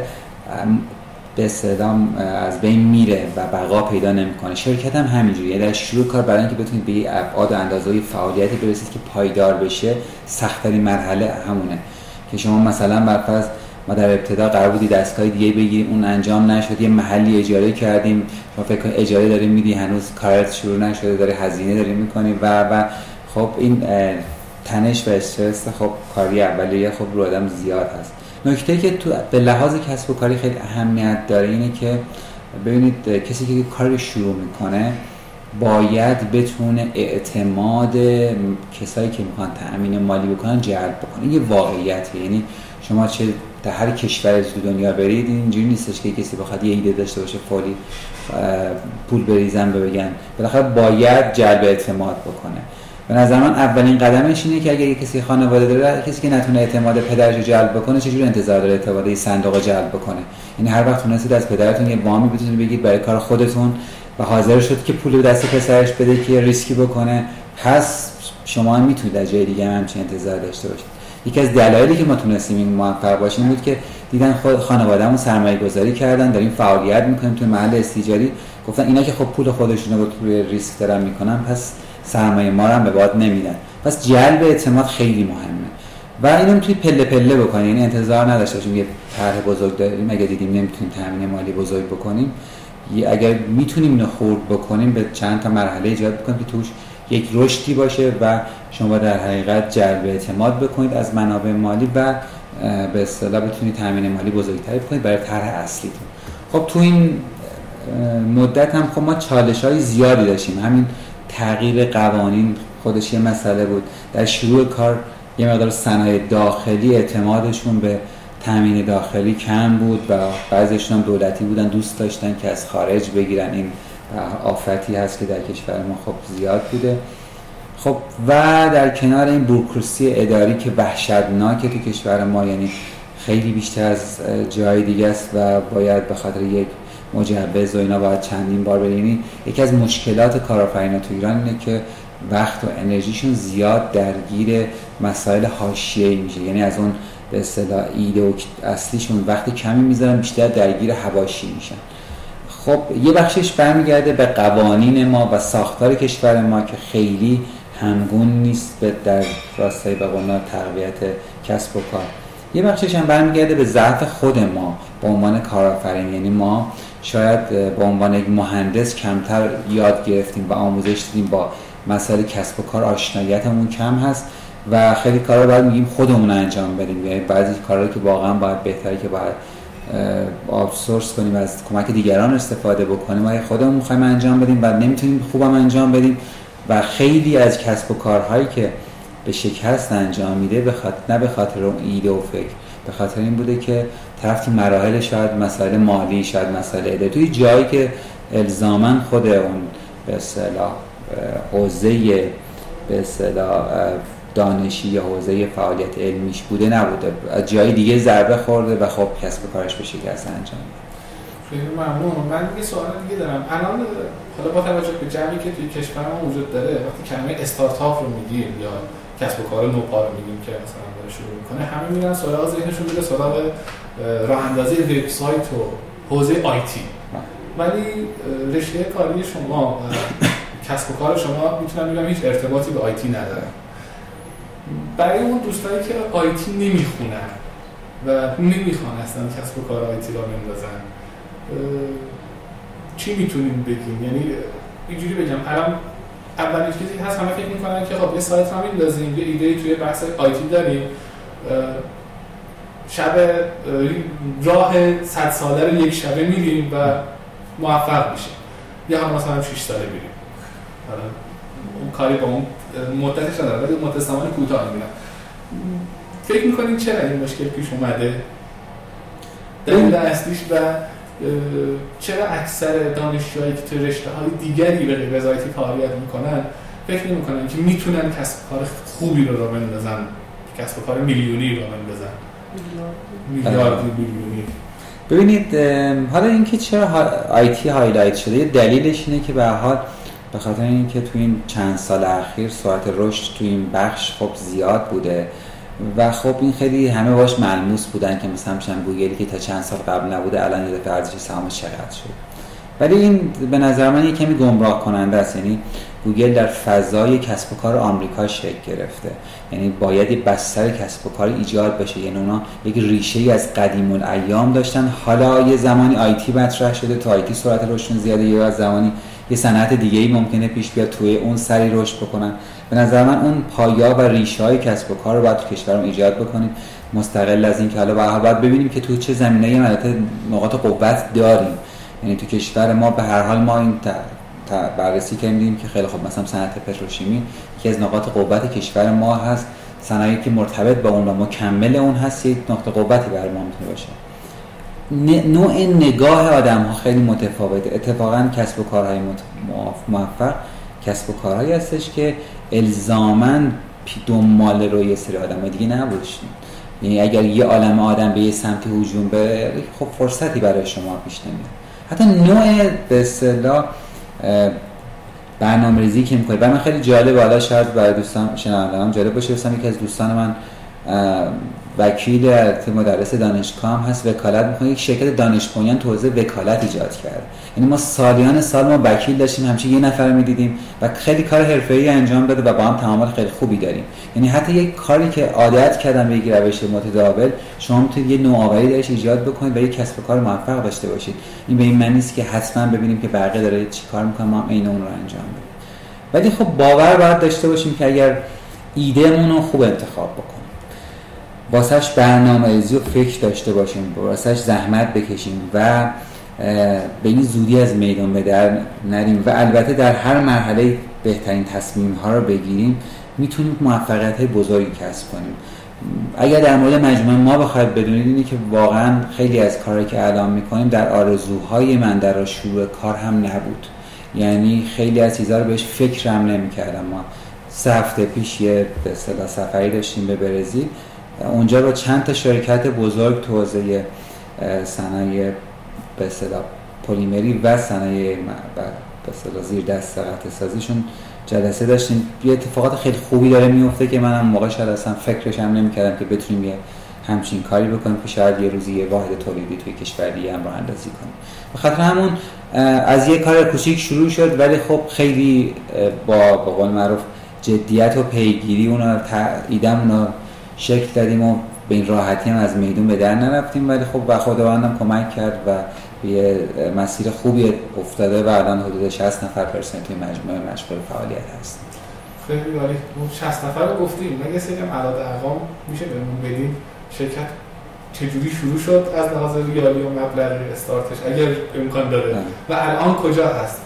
به اصطلاح از بین میره و بقا پیدا نمیکنه. شرکت هم همینجوریه. در شروع کار برای اینکه بتونید به ابعاد و اندازه‌های فعالیتی برسید که پایدار بشه سخت‌ترین مرحله همونه که شما مثلا برفرض ما در ابتدا قرار بود دستگاه دیگه بگیریم، اون انجام نشد، یه محلی اجاره کردیم، ما فکر کنیم اجاره داریم میدی هنوز کارت شروع نشده، داره هزینه داریم میکنیم و و خب این تنش و استرس خب کاری اولیه خب رو آدم زیاد هست. نکته که تو به لحاظ کسب و کاری خیلی اهمیت داره اینه که ببینید کسی که کاری شروع میکنه باید بتونه اعتماد کسایی که میخوان تأمین مالی بکنن جلب بکنه. این یه واقعیته، یعنی شما چه در هر کشور تو دنیا برید اینجوری نیستش که کسی بخواد یه ایده داشته باشه فوری پول بریزن و بگن، بالاخره باید جلب اعتماد بکنه. به نظر من اولین قدمش اینه که اگه کسی خانواده داره، کسی که نتونه اعتماد پدرش رو جلب بکنه چجوری انتظار داره اعتماد صندوق جلب بکنه؟ یعنی هر وقت تونستید از پدرتون یه وامی بتونید بگید برای کار خودتون و حاضر شد که پول به دست پسرش بده که ریسکی بکنه، پس شما هم میتونید از جای دیگه هم همچین انتظار داشته باشید. یکی از دلایلی که ما تونستیم این موفق باشیم بود که دیدن خود خانواده‌مون سرمایه گذاری کردن، داریم فعالیت میکنیم تو محل استیجاری، گفتن اینا که خب پول خودشون رو روی ریسک دارن میکنن پس سرمایه ما رو هم به باد نمیدن. پس جلب اعتماد خیلی مهمه و اینو توی پله پله بکنیم، یعنی انتظار نداشته باشیم یه طرح بزرگ داریم اگه دیدیم نمیتونیم تامین مالی بزرگ بکنیم، اگر میتونیم اینو خرد بکنیم به چند تا مرحله ایجاد بکنیم که توش یک رشدی باشه و شما در حقیقت جلب اعتماد بکنید از منابع مالی و به اصطلاح بتونید تامین مالی بزرگتری بکنید برای طرح اصلیتون. خب تو این مدت هم خب ما چالش‌های زیادی داشتیم، همین تغییر قوانین خودش یه مسئله بود. در شروع کار یه مقدار صنایع داخلی اعتمادشون به تامین داخلی کم بود و بعضیشون هم دولتی بودن، دوست داشتن که از خارج بگیرن. این آفتی هست که در کشور ما خب زیاد بوده. خب و در کنار این بوروکراسی اداری که وحشتناکه تو کشور ما، یعنی خیلی بیشتر از جای دیگه است و باید به خاطر یک مجوز و اینا باید چندین بار بریم. یکی از مشکلات کارآفرینا تو ایران اینه که وقت و انرژیشون زیاد درگیر مسائل حاشیه‌ای میشه، یعنی از اون به اصطلاح ایده و اصلیشون وقت کمی میذارن، بیشتر درگیر حواشی میشن. خب یه بخشش برمیگرده به قوانین ما و ساختار کشور ما که خیلی همگون نیست به در راستای به قول تقویت کسب و کار. یه بخشش هم برمیگرده به ضعف خود ما به عنوان کارآفرین، یعنی ما شاید به عنوان یک مهندس کمتر یاد گرفتیم و آموزش دیدیم، با مسائل کسب و کار آشناییتمون کم هست و خیلی کارا رو باید میگیم خودمون انجام بدیم، یعنی بعضی کارا که واقعا باید بهتره که باید آوتسورس کنیم و از کمک دیگران استفاده بکنیم، ما خودمون می‌خوایم انجام بدیم و نمیتونیم خوبم انجام بدیم و خیلی از کسب و کارهایی که به شکست انجام میده به خاطر نه به خاطر اون ایده و فکر، به خاطر این بوده که طرف تو مراحل شاید مسائل مالی، شاید مسائل اداری، توی جایی که الزاماً خود اون به اصطلاح حوزه به اصطلاح دانشی یا حوزه فعالیت علمیش بوده نبوده، از جای دیگه ضربه خورده و خب کسب و کارش به شکست انجام میده. خیلی ممنون. من یه سوال دیگه دارم. الان حالا با توجه به جمعی که توی کشور ما وجود داره، وقتی کلمه استارتاپ رو میگیم یا کسب و کار نوپا رو میگیم که مثلا داره شروع میکنه، همه میرن سراغ ذهنشون میره سراغ راه اندازی وبسایت و حوزه آیتی. ولی رشته کاری شما کسب و کار شما میتونم بگم هیچ ارتباطی به آیتی نداره. برای اون دوستایی که آیتی نمیخونن و نمیخوان اصلا کسب و کار آیتی را بندازن، چی میتونیم بگیم؟ یعنی اینجوری بگم الان اولین چیزی هست همه فکر میکنن که خب یه سایت رو میندازیم، یه ایده توی بحث آیتی داریم، شب راه صد ساله رو یک شبه میریم و موفق میشیم، یا هم مثلا شش ساله میریم. اون کاری با اون مدتش نداره ولی مدت زمان کوتاه میبینم. فکر میکنین چرا این مشکل پیش اومده؟ دلیل اصلیش و چرا اکثر دانشجوهایی که تو رشته‌های دیگری به غیر از آیتی فعالیت میکنن فکر نمیکنن که میتونن کسب کار خوبی رو راه بندازن، کسب کار میلیونی رو بندازن، میلیاردی میلیونی؟ ببینید حالا اینکه چرا آیتی هایلایت شده، یه دلیلش اینه که به هر حال به خاطر اینکه تو این چند سال اخیر سرعت رشد تو این بخش خب زیاد بوده و خب این خیلی همه باش ملموس بودن که مثلا همچنان گوگلی که تا چند سال قبل نبوده الان یه دفعه ارزش سهامش چقدر شد. ولی این به نظر من یه کمی گمراه کننده است، یعنی گوگل در فضای کسب و کار آمریکا شکل گرفته. یعنی باید یه بستر کسب و کار ایجاد بشه. یعنی اونا یک ریشه‌ای از قدیم الایام داشتن، حالا یه زمانی آیتی مطرح شده، تا آیتی سرعت رشد زیاده، یا از زمانی یه صنعت دیگه‌ای ممکنه پیش بیاد توی اون سری رشد بکنن. به نظر من اون پایا و ریشه‌های کسب و کار رو باید تو کشورمون ایجاد بکنیم، مستقل از این که حالا باید ببینیم که تو چه زمینه‌ای البته نقاط قوت داریم. یعنی تو کشور ما به هر حال ما این بررسی کردیم که خیلی خوب مثلا صنعت پتروشیمی یکی از نقاط قوت کشور ما هست، صنایعی که مرتبط با اون و مکمل اون هست یک نقطه قوتی برای ما میتونه باشه. نوع نگاه آدم‌ها خیلی متفاوته. اتفاقا کسب و کارهای موفق کسب و کارهایی هستش که الزاماً دنبال روی یه سری آدم‌های دیگه نباشن. یعنی اگر یه عالمه آدم به یه سمتی هجوم بره، خب فرصتی برای شما پیش نمیاد. حتی نوع به اصطلاح برنامه‌ریزی که می‌کنه و من خیلی جالب، حالا شاید برای دوستان شنوندگان جالب باشه، مثلا یکی از دوستان من وکیل مدرس دانشگاه هم هست، وکالت می‌کنه، یک شرکت دانش بنیان تو حوزه وکالت ایجاد کرده. یعنی ما سالیان سال ما وکیل داشتیم، همیشه یه نفر می‌دیدیم و خیلی کار حرفه‌ای انجام داده و با هم تعامل خیلی خوبی داریم. یعنی حتی یک کاری که عادت کردن به یک روش متداول، شما می‌تونید یه نوآوری درش ایجاد بکنید و یک کسب و کار موفق داشته باشید. این به این معنی نیست که حتما ببینیم که بقیه داره چیکار می‌کنه ما هم عین اون رو انجام بدیم. ولی خب باور باید داشته باشیم که اگر ایدهمون رو خوب انتخاب بکنیم، واسهش برنامه‌ریزی و فکر داشته باشیم، واسهش زحمت بکشیم و به این زودی از میدان به در نریم و البته در هر مرحله بهترین تصمیم‌ها رو بگیریم، میتونیم موفقیت‌های بزرگی کسب کنیم. اگر در مورد مجموعه ما بخواید بدونید اینه که واقعا خیلی از کارهایی که الان می‌کنیم در آرزوهای من در شروع کار هم نبود. یعنی خیلی از چیزا رو بهش فکرم نمی‌کردم. ما سه هفته پیش یه به اصطلاح سفری داشتیم به برزیل، اونجا با چند تا شرکت بزرگ تو حوزه صنایع به اصطلاح پلیمری و صنایع به اصطلاح زیر دست قطع سازیشون جلسه داشتیم. یه اتفاقات خیلی خوبی داره میفته که منم موقع شاید اصلا فکرش هم نمی‌کردم که بتونیم یه همچین کاری بکنیم که شاید یه روزی یه واحد تولیدی توی کشور دیگه هم راه اندازی کنیم. به خاطر همون از یه کار کوچیک شروع شد، ولی خب خیلی با به قول معروف جدیت و پیگیری اون ایده‌مون رو شکل دادیم و به این راحتی هم از میدون به در نرفتیم، ولی خب و خداوندم کمک کرد و به مسیر خوبی افتاده و الان حدود شصت نفر پرسنل توی مجموعه مشغول فعالیت هست. خیلی عالی. اون شصت نفر رو گفتیم، مگه سری هم عدد ارقام میشه بهمون بدین؟ شرکت چجوری شروع شد از لحاظ ریالی و مبلغ استارتش اگر امکان داره و الان کجا هست؟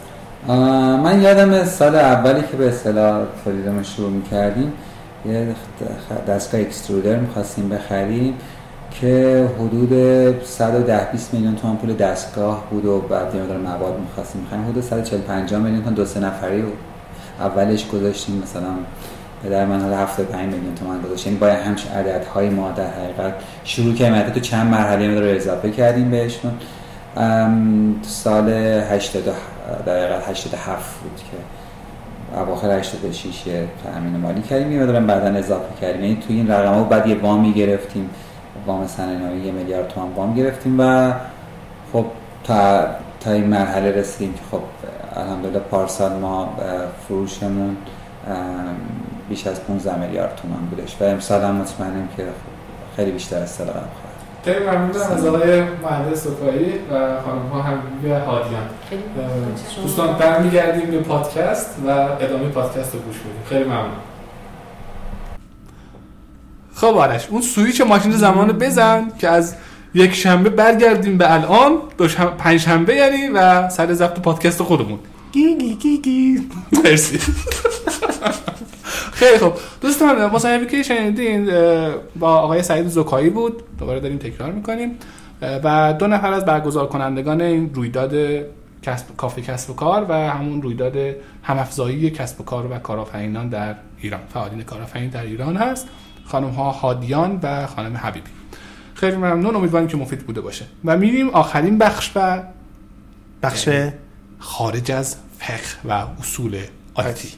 من یادم سال اولی که به اصطلاح تولیدمون شروع می‌کردیم یه دستگاه اکسترودر می‌خواستیم بخریم که حدود صد و ده بیست میلیون تومان پول دستگاه بود و بعد یه مقدار مواد می‌خواستیم بخریم، حدود صد و چهل پنجاه میلیون تومان دو سه نفری و اولش گذاشتیم، مثلا در من حالا هفتاد و پنج میلیون تومان گذاشتیم. با همچین عددهای ما در حقیقت شروع کردیم، تو چند مرحله مقدار اضافه کردیم بهشون. سال هشتاد در حقیقت هشتاد و هفت بود که اواخر هشتاد و شش تامین مالی کردیم، یه مقدار بعداً اضافه کردیم. یعنی توی این رقم‌ها بعد یه وامی گرفتیم، وام صنایعی یه میلیارد تومان وام گرفتیم و خب تا تا این مرحله رسیدیم که خب الحمدلله پارسال ما فروشمون بیش از پانزده میلیارد تومان بودش و امسال هم مطمئنم که خیلی بیشتر از سال قبل خواهد. خیلی ممنونم از آقای مهندس سکایی و خانم ها حبیبی هادیان. دوستان برمیگردیم به پادکست و ادامه پادکست رو گوش بدیم. خیلی ممنون. خب آرش، اون سویچ ماشین زمان رو بزن که از یک شنبه برگردیم به الان، دو شنبه پنج شنبه یعنی و سر ضبط پادکست خودمون. گی گی گی گی. مرسی. خیلی خوب دوستان، مصاحبه‌ای که شنیدین با آقای سعید زکایی بود، دوباره داریم تکرار میکنیم و دو نفر از برگزار کنندگان این رویداد کسب کافه کسب و کار و همون رویداد هم‌افزایی کسب و کار و کارآفرینان در ایران، فعالین کارآفرین در ایران هست، خانم ها هادیان و خانم حبیبی. خیلی ممنون، امیدوارم که مفید بوده باشه و میریم آخرین بخش و بخش خارج از فقه و اصول آیتی.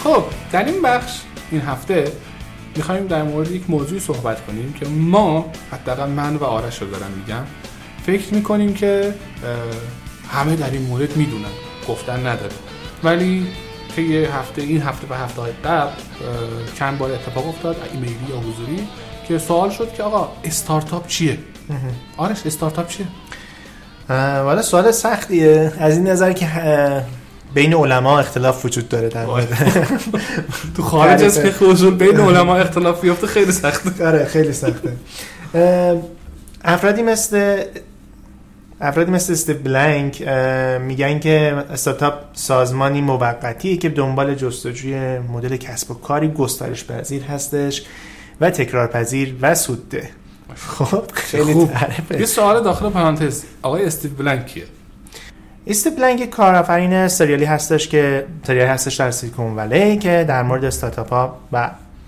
خب در این بخش این هفته میخوایم در مورد یک موضوعی صحبت کنیم که ما، حداقل من و آرش رو دارم میگم، فکر میکنیم که همه در این مورد میدونن، گفتن نداره، ولی که یه هفته این هفته و هفته های قبل چند بار اتفاق افتاد ایمیلی یا حضوری که سوال شد که آقا استارتاپ چیه؟ آرش استارتاپ چیه؟ والا سوال سختیه از این نظر که بین علما اختلاف وجود داره در مورد تو خارج از فقه اصول بین علما اختلاف بیفته خیلی سخته. آره خیلی سخته. افرادی مثل افرادی مثل استیو بلنک میگن که استارتاپ سازمانی موقتیه که دنبال جستجوی مدل کسب و کاری گسترش پذیر هستش و تکرار پذیر و سودده. خب خیلی تعریفه. یه سوال داخل پرانتز، آقای استیو بلنک کیه؟ استیو بلنک کارآفرین سریالی هستش که سریالی هستش در سیلیکون ولی که در مورد استارتاپ ها و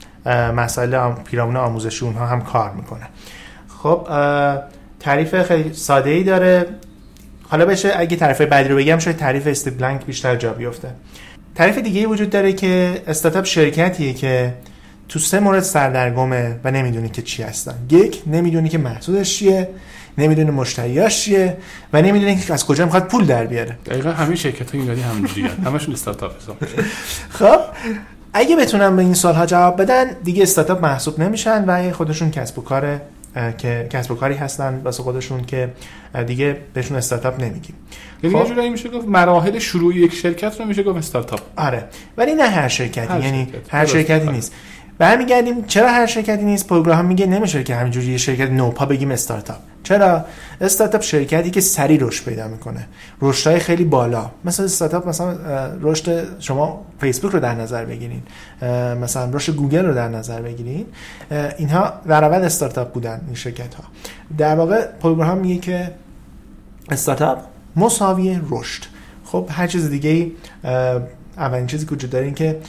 مسائل پیرامون آموزشی اونها هم کار میکنه. خب تعریف خیلی ساده ای داره. حالا بشه اگه تعریف بعدی رو بگم شاید تعریف استیو بلنک بیشتر جا بیفته. تعریف دیگه ای وجود داره که استارتاپ شرکتیه که تو سه مورد سردرگمه و نمیدونی که چی هستن. یک، نمیدونی که محصولش چیه، نمیدونی مشتریاش چیه و نمیدونی که از کجا میخواد پول در بیاره. دقیقاً همین شرکت‌ها اینجوریه، همینجوریه، همشون استارتاپ حساب میشن. خب اگه بتونن به این سوال‌ها جواب بدن دیگه استارتاپ محسوب نمیشن و خودشون کسب و کار که کسب و کاری هستن واسه خودشون که دیگه بهشون استارتاپ نمیگیم. یعنی یه جورایی میشه گفت مراحل شروع یک شرکت رو میشه گفت استارتاپ. آره ولی نه هر شرکتی، هر یعنی شرکت. هر شرکتی نیست. برمیگردیم چرا هر شرکتی نیست؟ پروگرام میگه نمیشه که همینجوری یه شرکت نوپا بگیم استارتاپ. چرا؟ استارتاپ شرکتی که سریع رشد پیدا میکنه، رشدهای خیلی بالا. مثلا استارتاپ مثلا رشد شما فیسبوک رو در نظر بگیرین، مثلا رشد گوگل رو در نظر بگیرین، اینها در اول استارتاپ بودن این شرکت ها. در واقع پروگرام میگه که استارتاپ مساوی رشد. خب هر چیز دیگه ای اولین چیزی که وجود داره این که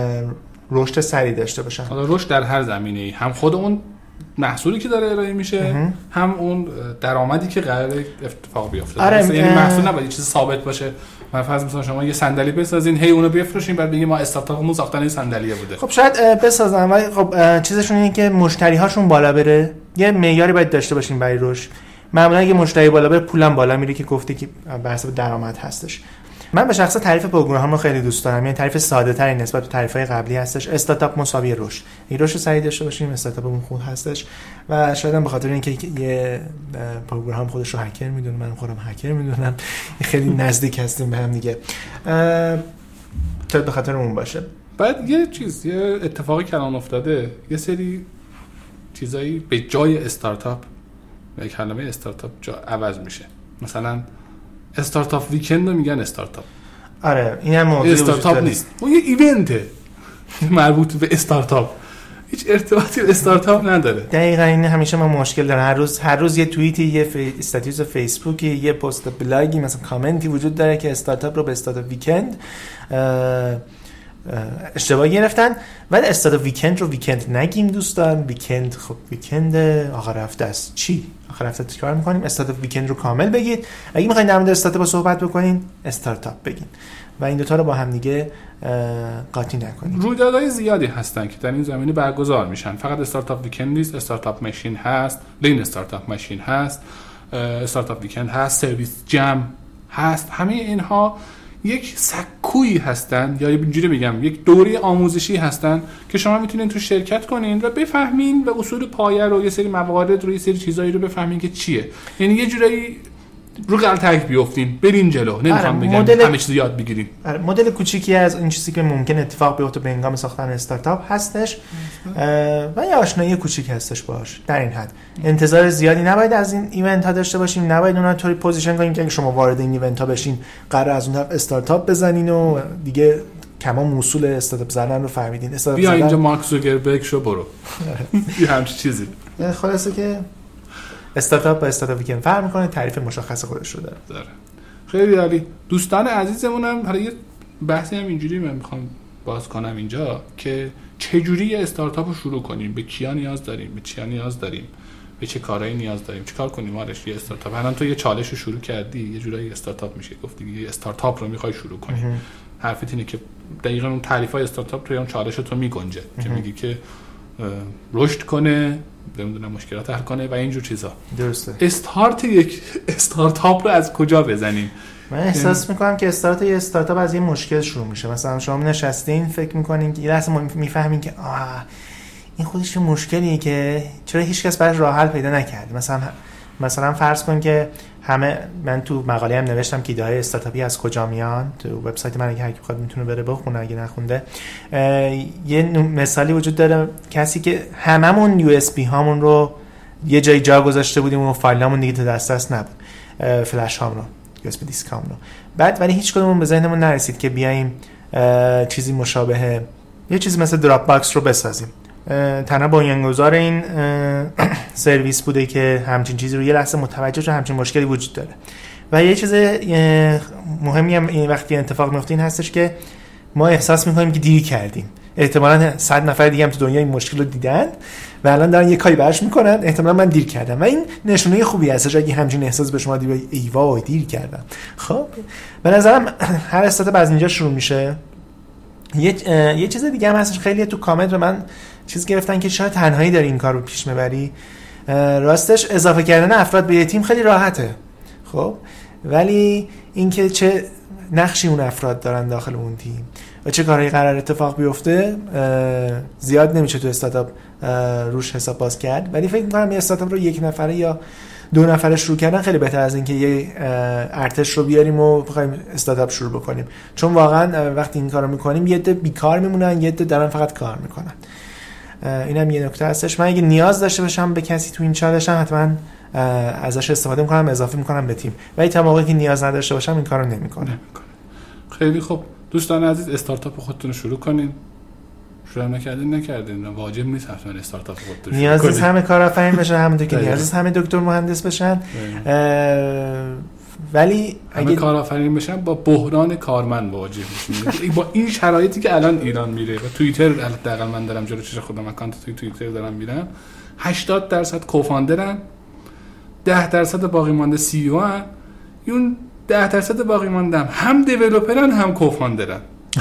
رشد سریع داشته باشن. حالا رشد در هر زمینه‌ای، هم خود اون محصولی که داره ارائه میشه اه. هم اون درآمدی که قراره اتفاق بیفته. آره یعنی محصول نباید چیز ثابت باشه. مثلا مثلا شما یه صندلی بسازین، هی اونو بفروشین، بعد بگین ما استارتاپمون ساختن این صندلیه بوده. خب شاید بسازن ولی خب چیزشون اینه که مشتری هاشون بالا بره. یه معیاری باید داشته باشین برای رشد. معمولا اگه مشتری بالا بره پولم بالا میره که گفتی که بر حسب درآمد هستش. من به شخص تعریف پروگرام رو خیلی دوست دارم. یعنی تعریف ساده تری نسبت به تعریف‌های قبلی هستش. استارتاپ مساوی رشد. این رشد سریع داشته باشیم استارتاپمون خوب هستش و شاید هم به خاطر اینکه یه پروگرام خودش رو هکر میدونه، من خودم هکر میدونم، خیلی نزدیک هستیم به هم دیگه. شاید به خاطر اون باشه. بعد یه چیز، یه اتفاقی که الان افتاده، یه سری چیزایی به جای استارتاپ و کلمه استارتاپ جا عوض میشه. مثلا استارتاپ ویکند رو میگن استارتاپ. آره این هم موضوع استارتاپ نیست، اون یه ایونته مربوط به استارتاپ، هیچ ارتباطی به استارتاپ نداره. دقیقاً این همیشه ما مشکل دارم. هر روز هر روز یه توییتی، یه فی... استاتوس فیسبوکی، یه پست بلاگی، مثلا کامنتی وجود داره که استارتاپ رو به استارتاپ ویکند اشتباه گرفتن. ولی استارتاپ ویکند رو ویکند نگیم دوستان. ویکند خب ویکند آخر هفته است. چی؟ آخر هفته چیکار می‌کنیم؟ استارتاپ ویکند رو کامل بگید. اگه می‌خواید در مورد استارتاپ صحبت بکنین، استارتاپ بگین و این دو تا رو با هم دیگه قاطی نکنید. رویدادهای زیادی هستن که در این زمینه برگزار میشن. فقط استارتاپ ویکند نیست، استارتاپ ماشین هست، لین استارتاپ ماشین هست، استارتاپ ویکند هست، سرویس جم هست. همه اینها یک سکویی هستن یا اینجوری بگم یک دوره آموزشی هستن که شما میتونین تو شرکت کنین و بفهمین و اصول پایه رو، یه سری موارد رو، یه سری چیزایی رو بفهمین که چیه. یعنی یه جورایی رو غلطک بیافتین برین جلو. نمیخوام بگم مدل... همه چیز یاد بگیرین. مدل کوچیکی از این چیزی که ممکن اتفاق بیفته به هنگام ساختن استارتاپ هستش و یه آشنایی کوچیک هستش باش. در این حد انتظار زیادی نباید از این ایونت ها داشته باشیم. نباید اونها طوری پوزیشن کنیم که اگه شما وارد این ایونت ها بشین قرار از اون طرف استارتاپ بزنین و دیگه کما اصول استارتاپ زدن رو فهمیدین. استارتاپ بیا اینجا مارک زوکربرگ شو برو. یه همچین چیزی. خلاصه که استارتاپ با استارتاپ ویکند فرق می‌کنه، تعریف مشخص خودش رو داره. داره. خیلی عالی. دوستان عزیزمون هم حالا یه بحثی هم اینجوری من می‌خوام باز کنم اینجا که چه جوری یه استارتاپ رو شروع کنیم، به کیا نیاز داریم، به چیا نیاز داریم، به چه کارهایی نیاز داریم، چیکار کنیم آرش یه استارتاپ. الان تو یه چالش رو شروع کردی، یه جورایی استارتاپ میشه گفت دیگه، یه استارتاپ رو می‌خوای شروع کنی. حرفت اینه که دقیقاً اون تعریف‌های استارتاپ توی اون چالش تو میگنجه که میگی که رشد کنه، نمیدونم مشکلات حل کنه و اینجور چیزا. درسته. استارت یک استارتاپ رو از کجا بزنیم؟ من احساس میکنم که استارت یه استارتاپ از یه مشکل شروع میشه. مثلا شما نشستین فکر میکنین که یه لحظه میفهمین که آه این خودش یه مشکلیه که چرا هیچکس براش راه حل پیدا نکرده. مثلا مثلا فرض کن که همه، من تو مقاله هم نوشتم که ایده های استارتاپی از کجا میان، تو وبسایت من اگه هر کی بخواد میتونه بره بخونه اگه نخونده. یه مثالی وجود داره، کسی که هممون یو اس بی هامون رو یه جای جا گذاشته بودیم و فایلامون دیگه تو دسترس نبود، فلش هام رو، یو اس بی دیسک هام رو، بعد ولی هیچ کدومون به ذهنمون نرسید که بیایم چیزی مشابه یه چیزی مثل دراپ باکس رو بسازیم. تنها بنیانگذار این سرویس بوده که همچین چیزی رو یه لحظه متوجه شد همچین مشکلی وجود داره. و یه چیز مهمی هم این وقتی اتفاق میفته این هستش که ما احساس میکنیم که دیر کردیم. احتمالاً صد نفر دیگه هم تو دنیا این مشکل رو دیدن و الان دارن یه کاری براش میکنن، احتمالاً من دیر کردم و این نشونه خوبی هستش اگه همچین احساس به شما دی ای وای دیر کردم. خب به نظرم هر استارتاپ از اینجا شروع میشه. یه یه چیز دیگه هم هستش، خیلی تو کامنت به من چیز گرفتن که چرا تنهایی داری این کار رو پیش میبری. راستش اضافه کردن افراد به تیم خیلی راحته، خب ولی اینکه چه نقشی اون افراد دارن داخل اون تیم و چه کاری قرار اتفاق بیفته زیاد نمیشه تو استارتاپ روش حساب باز کرد. ولی فکر می‌کنم یه استارتاپ رو یک نفره یا دو نفره شروع کردن خیلی بهتر از اینکه یه ارتش رو بیاریم و بخوایم استارتاپ شروع بکنیم، چون واقعا وقتی این کارو میکنیم یه عده بیکار میمونن، یه عده دارن فقط کار میکنن. اینم یه نکته هستش. من اگه نیاز داشته باشم به کسی تو این چالشم حتما ازش استفاده میکنم، اضافه میکنم به تیم، ولی تا موقعی که نیاز نداشته باشم این کارو نمیکنم. خیلی خوب دوستان عزیز، استارتاپ خودتون رو شروع کنین. شروع نکردین نکردین واجب نیست حتما استارتاپ خودتون شروع نیاز کنین. نیست همه کارآفرین بشن، همونطور که نیاز نیست همه دکتر مهندس بشن، ولی همه اگه کارآفرین بشن با بحران کارمند مواجه میشیم. با این شرایطی که الان ایران میره و توییتر حداقل من دارم جلو چش خودم اکانت توی توییتر دارم میرم، هشتاد درصد کوفاندرن، ده درصد باقی مانده سی او ان، اون ده درصد باقی ماندم هم دیولپرن هم کوفاندرن.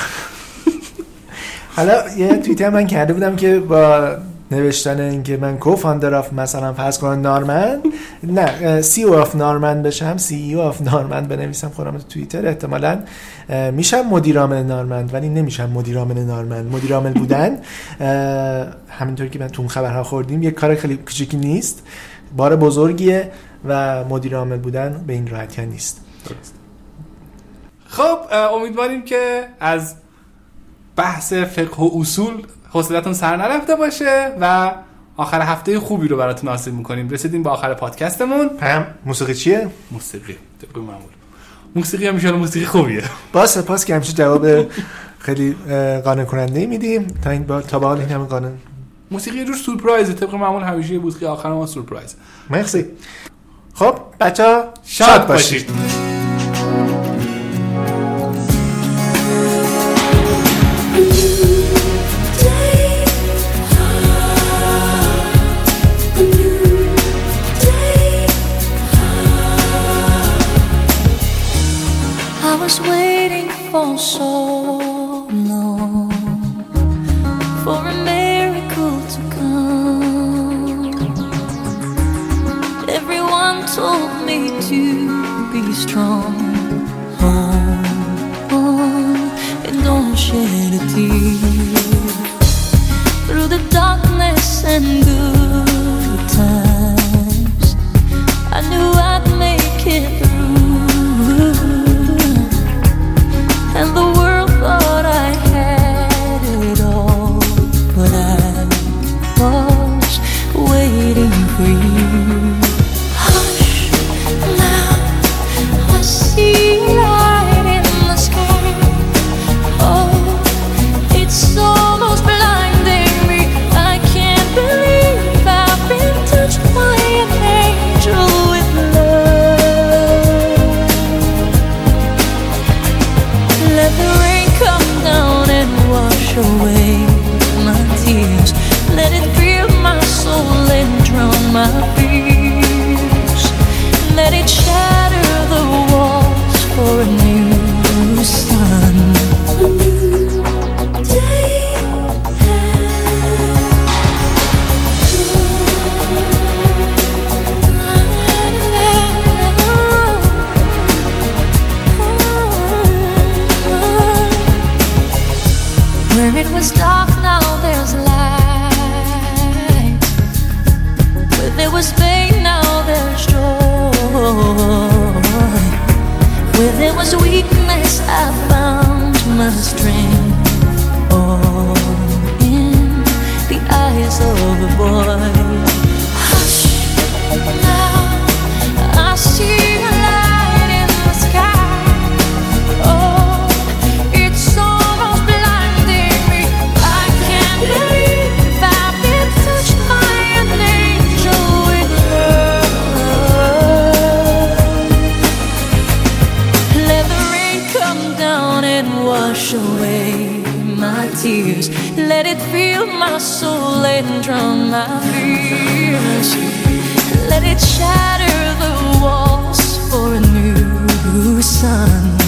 حالا یه توییتر من کرده بودم که با نوشتن اینکه من کوفاندر اف مثلا فرض کنم نارمن، نه سی او اف نارمن بشم، سی ای او اف نارمن بنویسم خودم تو توییتر، احتمالاً میشم مدیر عامل نارمن ولی نمیشم مدیر عامل نارمن. مدیر عامل بودن همینطور که من تو خبرها خوردیم یک کار خیلی کوچیکی نیست، بار بزرگیه و مدیر عامل بودن به این راحتی نیست. درست. خب امیدواریم که از بحث فقه و اصول حوصلتون سر نرفته باشه و آخر هفته خوبی رو براتون حاصل می‌کنیم. رسیدیم به آخر پادکستمون. پیام موسیقی چیه؟ موسیقی طبق معمول. موسیقی هم میشه موسیقی خوبیه. با سپاس که همیشه جواب خیلی قانع کننده میدیم تا این با تا به حال این همه قانع. موسیقی یه جور سورپرایز، طبق معمول همیشه موسیقی آخر ما سورپرایز. مرسی. خب بچه‌ها شاد, شاد باشید. باشید. Waiting for so long for a miracle to come. Everyone told me to be strong, hold on and don't shed a tear. Through the darkness and good times, I knew I'd make it through. And the world thought I had it all, but I was waiting for you. Hush, now I see light in the sky. Oh, it's almost blinding me. I can't believe I've been touched by an angel with love. Let the rain come down and wash away my tears. Let it fill my soul and drown my fears. Let it shatter the walls for a new sun. Where it was dark, now there's light. Where there was pain, now there's joy. Where there was weakness, I found my strength. All in the eyes of a boy. Hush, now I see a light in the sky. Oh, it's almost blinding me. I can't believe I've been touched by an angel with love. Let the rain come down and wash away my tears. Let it fill my soul and drown my fears. Let it shatter the walls for a new sun.